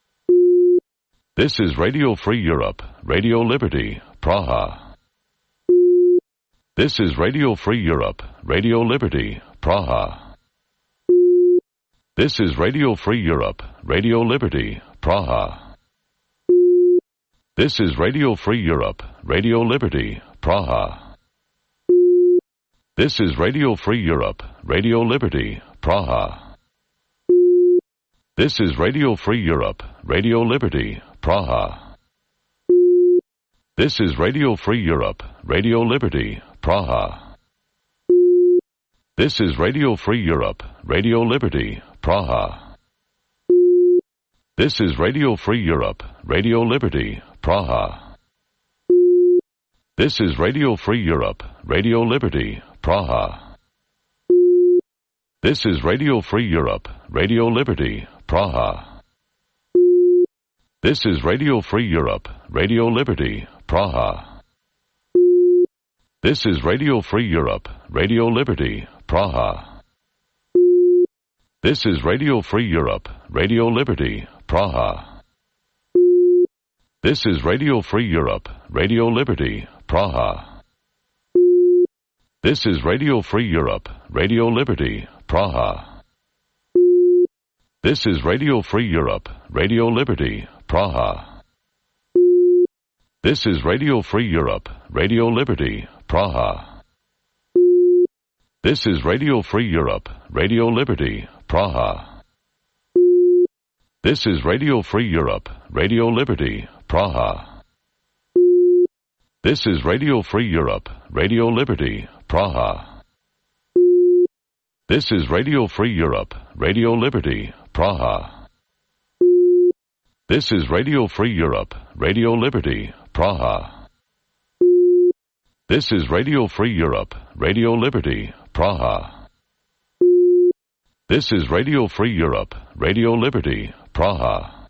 S8: This is Radio Free Europe, Radio Liberty, Praha. This is Radio Free Europe, Radio Liberty, Praha. This is Radio Free Europe, Radio Liberty, Praha. This is Radio Free Europe, Radio Liberty, Praha. This is Radio Free Europe, Radio Liberty, Praha. This is Radio Free Europe, Radio Liberty, Praha. This is Radio Free Europe, Radio Liberty, Praha. This is Radio Free Europe, Radio Liberty, Praha. This is Radio Free Europe, Radio Liberty, Praha. This is Radio Free Europe, Radio Liberty, Praha. This is Radio Free Europe, Radio Liberty, Praha. This is Radio Free Europe, Radio Liberty, Praha. This is Radio Free Europe, Radio Liberty, Praha. This is Radio Free Europe, Radio Liberty, Praha. This is Radio Free Europe, Radio Liberty, Praha. This is Radio Free Europe, Radio Liberty, Praha. This is Radio Free Europe, Radio Liberty, Praha. This is Radio Free Europe, Radio Liberty, Praha. This is Radio Free Europe, Radio Liberty, Praha. This is Radio Free Europe, Radio Liberty, Praha. This is Radio Free Europe, Radio Liberty, Praha. This is Radio Free Europe, Radio Liberty, Praha. This is Radio Free Europe, Radio Liberty, Praha. This is Radio Free Europe, Radio Liberty, Praha. This is Radio Free Europe, Radio Liberty, Praha.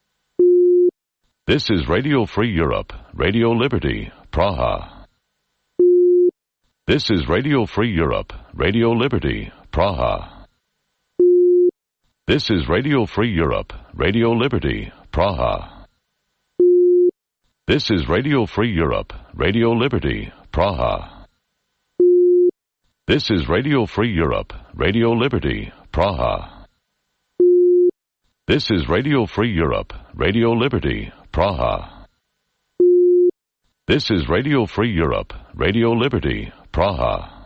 S8: This is Radio Free Europe, Radio Liberty, Praha. This is Radio Free Europe, Radio Liberty, Praha. This is Radio Free Europe, Radio Liberty, Praha. This is Radio Free Europe, Radio Liberty, Praha. This is Radio Free Europe, Radio Liberty, Praha. This is Radio Free Europe, Radio Liberty, Praha. This is Radio Free Europe, Radio Liberty, Praha.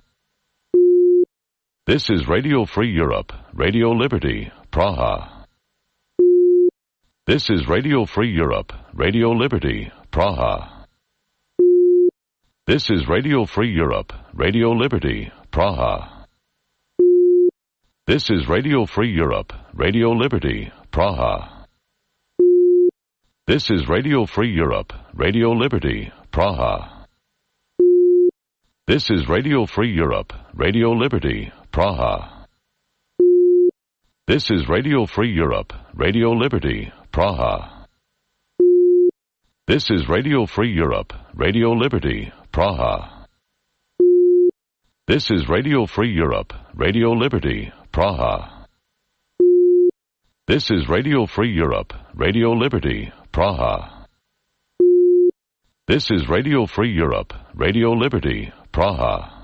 S8: This is Radio Free Europe, Radio Liberty, Praha. This is Radio Free Europe, Radio Liberty, Praha. This is Radio Free Europe, Radio Liberty, Praha. This is Radio Free Europe, Radio Liberty, Praha. This is Radio Free Europe, Radio Liberty, Praha. This is Radio Free Europe, Radio Liberty, Praha. This is Radio Free Europe, Radio Liberty, Praha. This is Radio Free Europe, Radio Liberty, Praha. This is Radio Free Europe, Radio Liberty, Praha. This is Radio Free Europe, Radio Liberty, Praha. This is Radio Free Europe, Radio Liberty, Praha.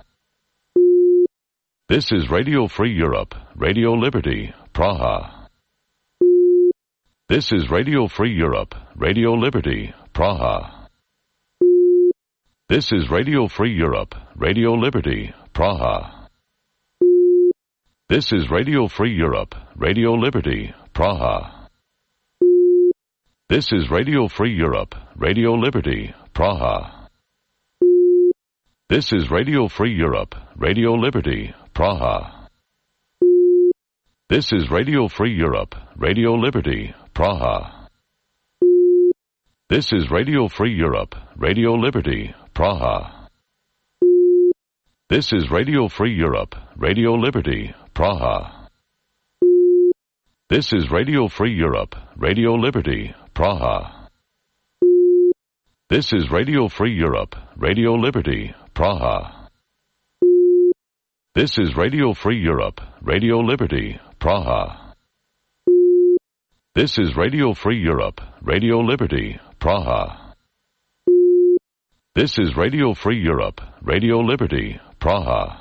S8: This is Radio Free Europe, Radio Liberty, Praha. This is Radio Free Europe, Radio Liberty, Praha. This is Radio Free Europe, Radio Liberty, Praha. This is Radio Free Europe, Radio Liberty, Praha. This is Radio Free Europe, Radio Liberty, Praha. This is Radio Free Europe, Radio Liberty, Praha. This is Radio Free Europe, Radio Liberty, Praha. This is Radio Free Europe, Radio Liberty, Praha. This is Radio Free Europe, Radio Liberty, Praha. This is Radio Free Europe, Radio Liberty, Praha. This is Radio Free Europe, Radio Liberty, Praha. This is Radio Free Europe, Radio Liberty, Praha. This is Radio Free Europe, Radio Liberty, Praha. This is Radio Free Europe, Radio Liberty, Praha.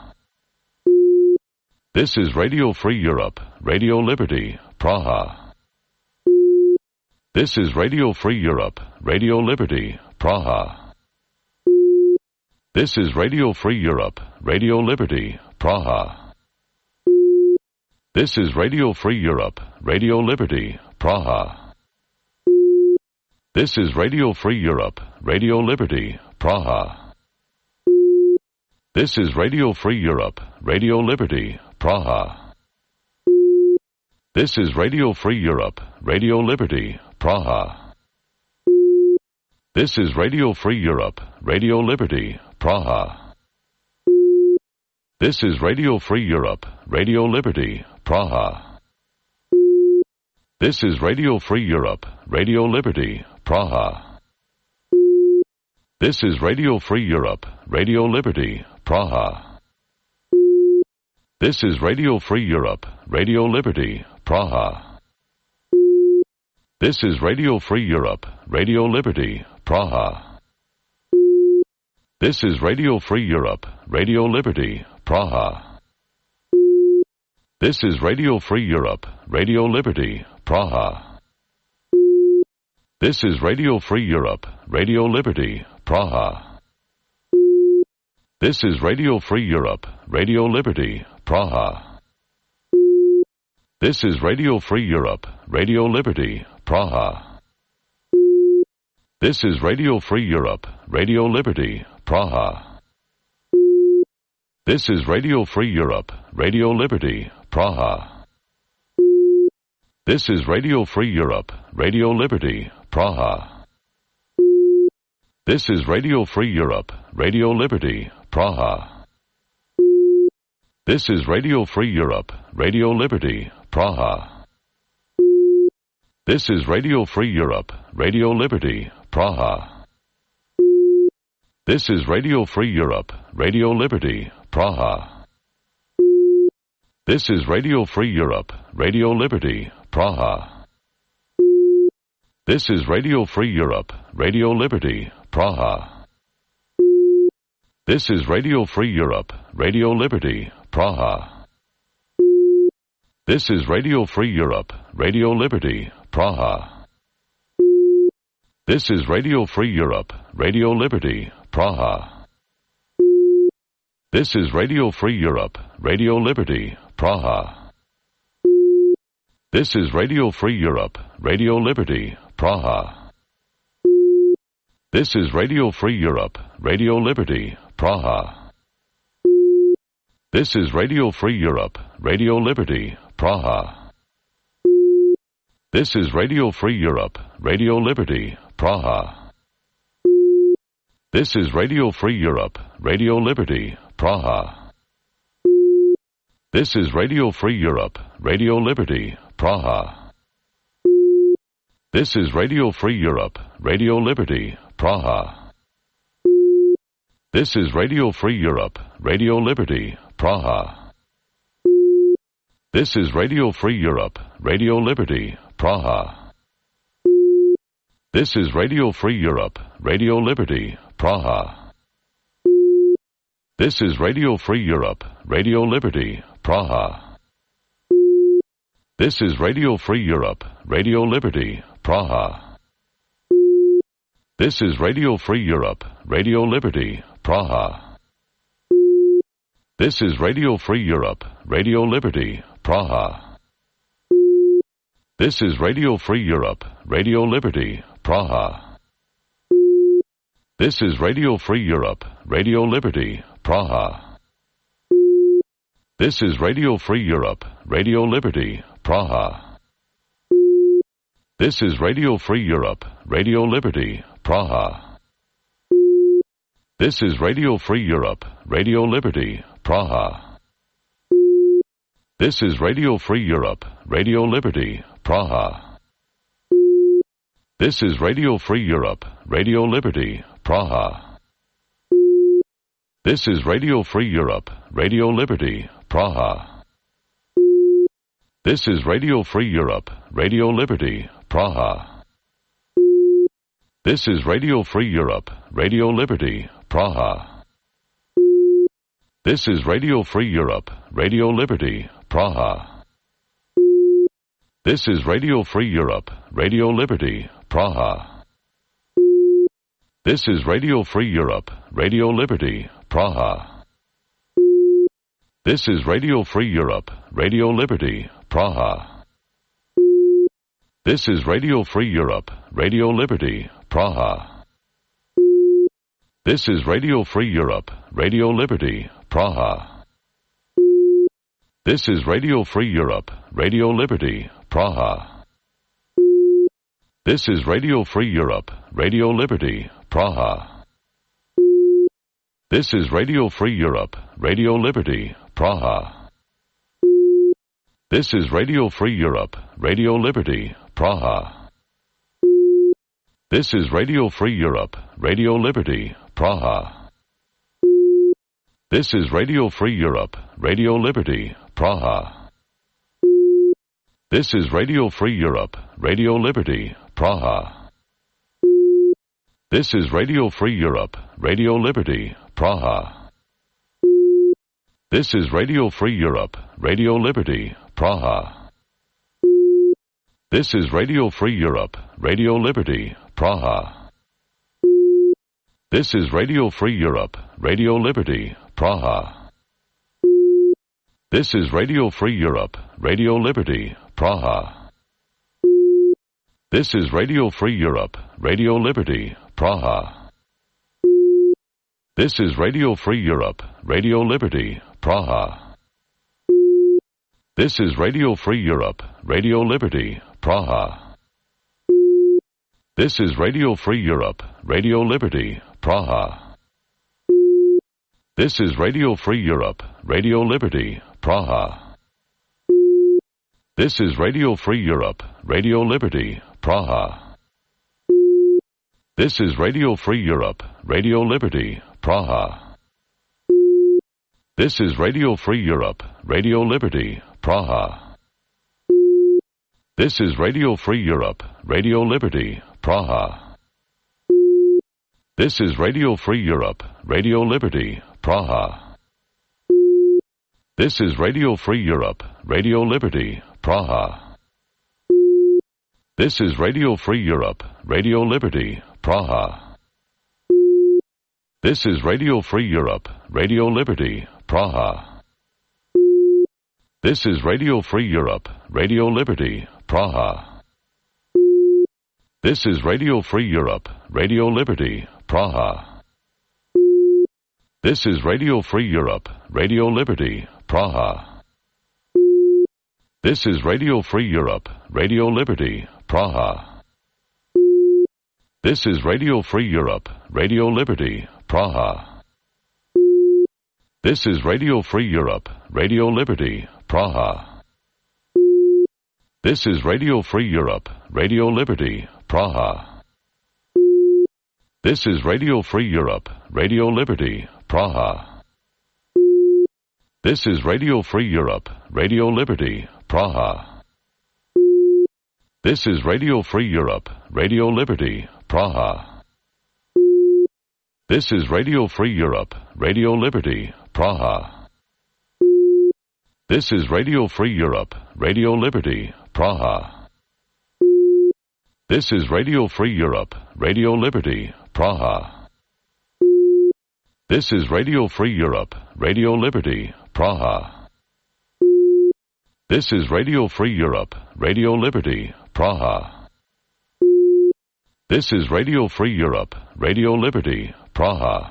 S8: This is Radio Free Europe, Radio Liberty, Praha. This is Radio Free Europe, Radio Liberty, Praha. This is Radio Free Europe, Radio Liberty, Praha. This is Radio Free Europe, Radio Liberty, Praha. This is Radio Free Europe, Radio Liberty, Praha. This is Radio Free Europe, Radio Liberty, Praha. This is Radio Free Europe, Radio Liberty, Praha. This is Radio Free Europe, Radio Liberty, Praha. This is Radio Free Europe, Radio Liberty, Praha. This is Radio Free Europe, Radio Liberty, Praha. This is Radio Free Europe, Radio Liberty, Praha. This is Radio Free Europe, Radio Liberty, Praha. This is Radio Free Europe, Radio Liberty, Praha. This is Radio Free Europe, Radio Liberty, Praha. This is Radio Free Europe, Radio Liberty, Praha. This is Radio Free Europe, Radio Liberty, Praha. This is Radio Free Europe, Radio Liberty, Praha. This is Radio Free Europe, Radio Liberty, Praha. This is Radio Free Europe, Radio Liberty, Praha. This is Radio Free Europe, Radio Liberty, Praha. This is Radio Free Europe, Radio Liberty, Praha. This is Radio Free Europe, Radio Liberty, Praha. This is Radio Free Europe, Radio Liberty, Praha. This is Radio Free Europe, Radio Liberty, Praha. This is Radio Free Europe, Radio Liberty, Praha. This is Radio Free Europe, Radio Liberty, Praha. This is Radio Free Europe, Radio Liberty, Praha. This is Radio Free Europe, Radio Liberty, Praha. This is Radio Free Europe, Radio Liberty, Praha. This is Radio Free Europe, Radio Liberty, Praha. This is Radio Free Europe, Radio Liberty, Praha. This is Radio Free Europe, Radio Liberty, Praha. This is Radio Free Europe, Radio Liberty, Praha. This is Radio Free Europe, Radio Liberty, Praha. This is Radio Free Europe, Radio Liberty, Praha. This is Radio Free Europe, Radio Liberty, Praha. This is Radio Free Europe, Radio Liberty, Praha. This is Radio Free Europe, Radio Liberty, Praha. This is Radio Free Europe, Radio Liberty, Praha. This is Radio Free Europe, Radio Liberty, Praha. This is Radio Free Europe, Radio Liberty, Praha. This is Radio Free Europe, Radio Liberty, Praha. This is Radio Free Europe, Radio Liberty, Praha. This is Radio Free Europe, Radio Liberty, Praha. This is Radio Free Europe, Radio Liberty, Praha. This is Radio Free Europe, Radio Liberty, Praha. This is Radio Free Europe, Radio Liberty, Praha. This is Radio Free Europe, Radio Liberty, Praha. This is Radio Free Europe, Radio Liberty, Praha. This is Radio Free Europe, Radio Liberty, Praha. This is Radio Free Europe, Radio Liberty, Praha. This is Radio Free Europe, Radio Liberty, Praha. This is Radio Free Europe, Radio Liberty, Praha. This is Radio Free Europe, Radio Liberty, Praha. This is Radio Free Europe, Radio Liberty, Praha. This is Radio Free Europe, Radio Liberty, Praha. This is Radio Free Europe, Radio Liberty, Praha. This is Radio Free Europe, Radio Liberty, Praha. This is Radio Free Europe, Radio Liberty, Praha. This is Radio Free Europe, Radio Liberty, Praha. This is Radio Free Europe, Radio Liberty, Praha. This is Radio Free Europe, Radio Liberty, Praha. This is Radio Free Europe, Radio Liberty, Praha. This is Radio Free Europe, Radio Liberty, Praha. This is Radio Free Europe, Radio Liberty, Praha. This is Radio Free Europe, Radio Liberty, Praha. This is Radio Free Europe, Radio Liberty, Praha. This is Radio Free Europe, Radio Liberty, Praha. This is Radio Free Europe, Radio Liberty, Praha. This is Radio Free Europe, Radio Liberty, Praha. This is Radio Free Europe, Radio Liberty, Praha. This is Radio Free Europe, Radio Liberty, Praha. This is Radio Free Europe, Radio Liberty, Praha. This is Radio Free Europe, Radio Liberty, Praha. This is Radio Free Europe, Radio Liberty, Praha. This is Radio Free Europe, Radio Liberty, Praha. This is Radio Free Europe, Radio Liberty, Praha. This is Radio Free Europe, Radio Liberty, Praha. This is Radio Free Europe, Radio Liberty, Praha. This is Radio Free Europe, Radio Liberty, Praha. This is Radio Free Europe, Radio Liberty, Praha. This is Radio Free Europe, Radio Liberty, Praha. This is Radio Free Europe, Radio Liberty, Praha. This is Radio Free Europe, Radio Liberty, Praha. This is Radio Free Europe, Radio Liberty, Praha. This is Radio Free Europe, Radio Liberty, Praha. This is Radio Free Europe, Radio Liberty, Praha. This is Radio Free Europe, Radio Liberty, Praha. This is Radio Free Europe, Radio Liberty, Praha. This is Radio Free Europe, Radio Liberty, Praha. This is Radio Free Europe, Radio Liberty, Praha. This is Radio Free Europe, Radio Liberty, Praha. This is Radio Free Europe, Radio Liberty, Praha. This is Radio Free Europe, Radio Liberty, Praha. This is Radio Free Europe, Radio Liberty, Praha. This is Radio Free Europe, Radio Liberty, Praha. This is Radio Free Europe, Radio Liberty, Praha. This is Radio Free Europe, Radio Liberty, Praha. This is Radio Free Europe, Radio Liberty, Praha. This is Radio Free Europe, Radio Liberty, Praha. This is Radio Free Europe, Radio Liberty, Praha. This is Radio Free Europe, Radio Liberty, Praha.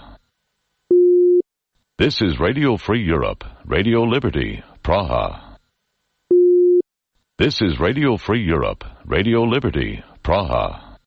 S8: This is Radio Free Europe, Radio Liberty, Praha. This is Radio Free Europe, Radio Liberty, Praha.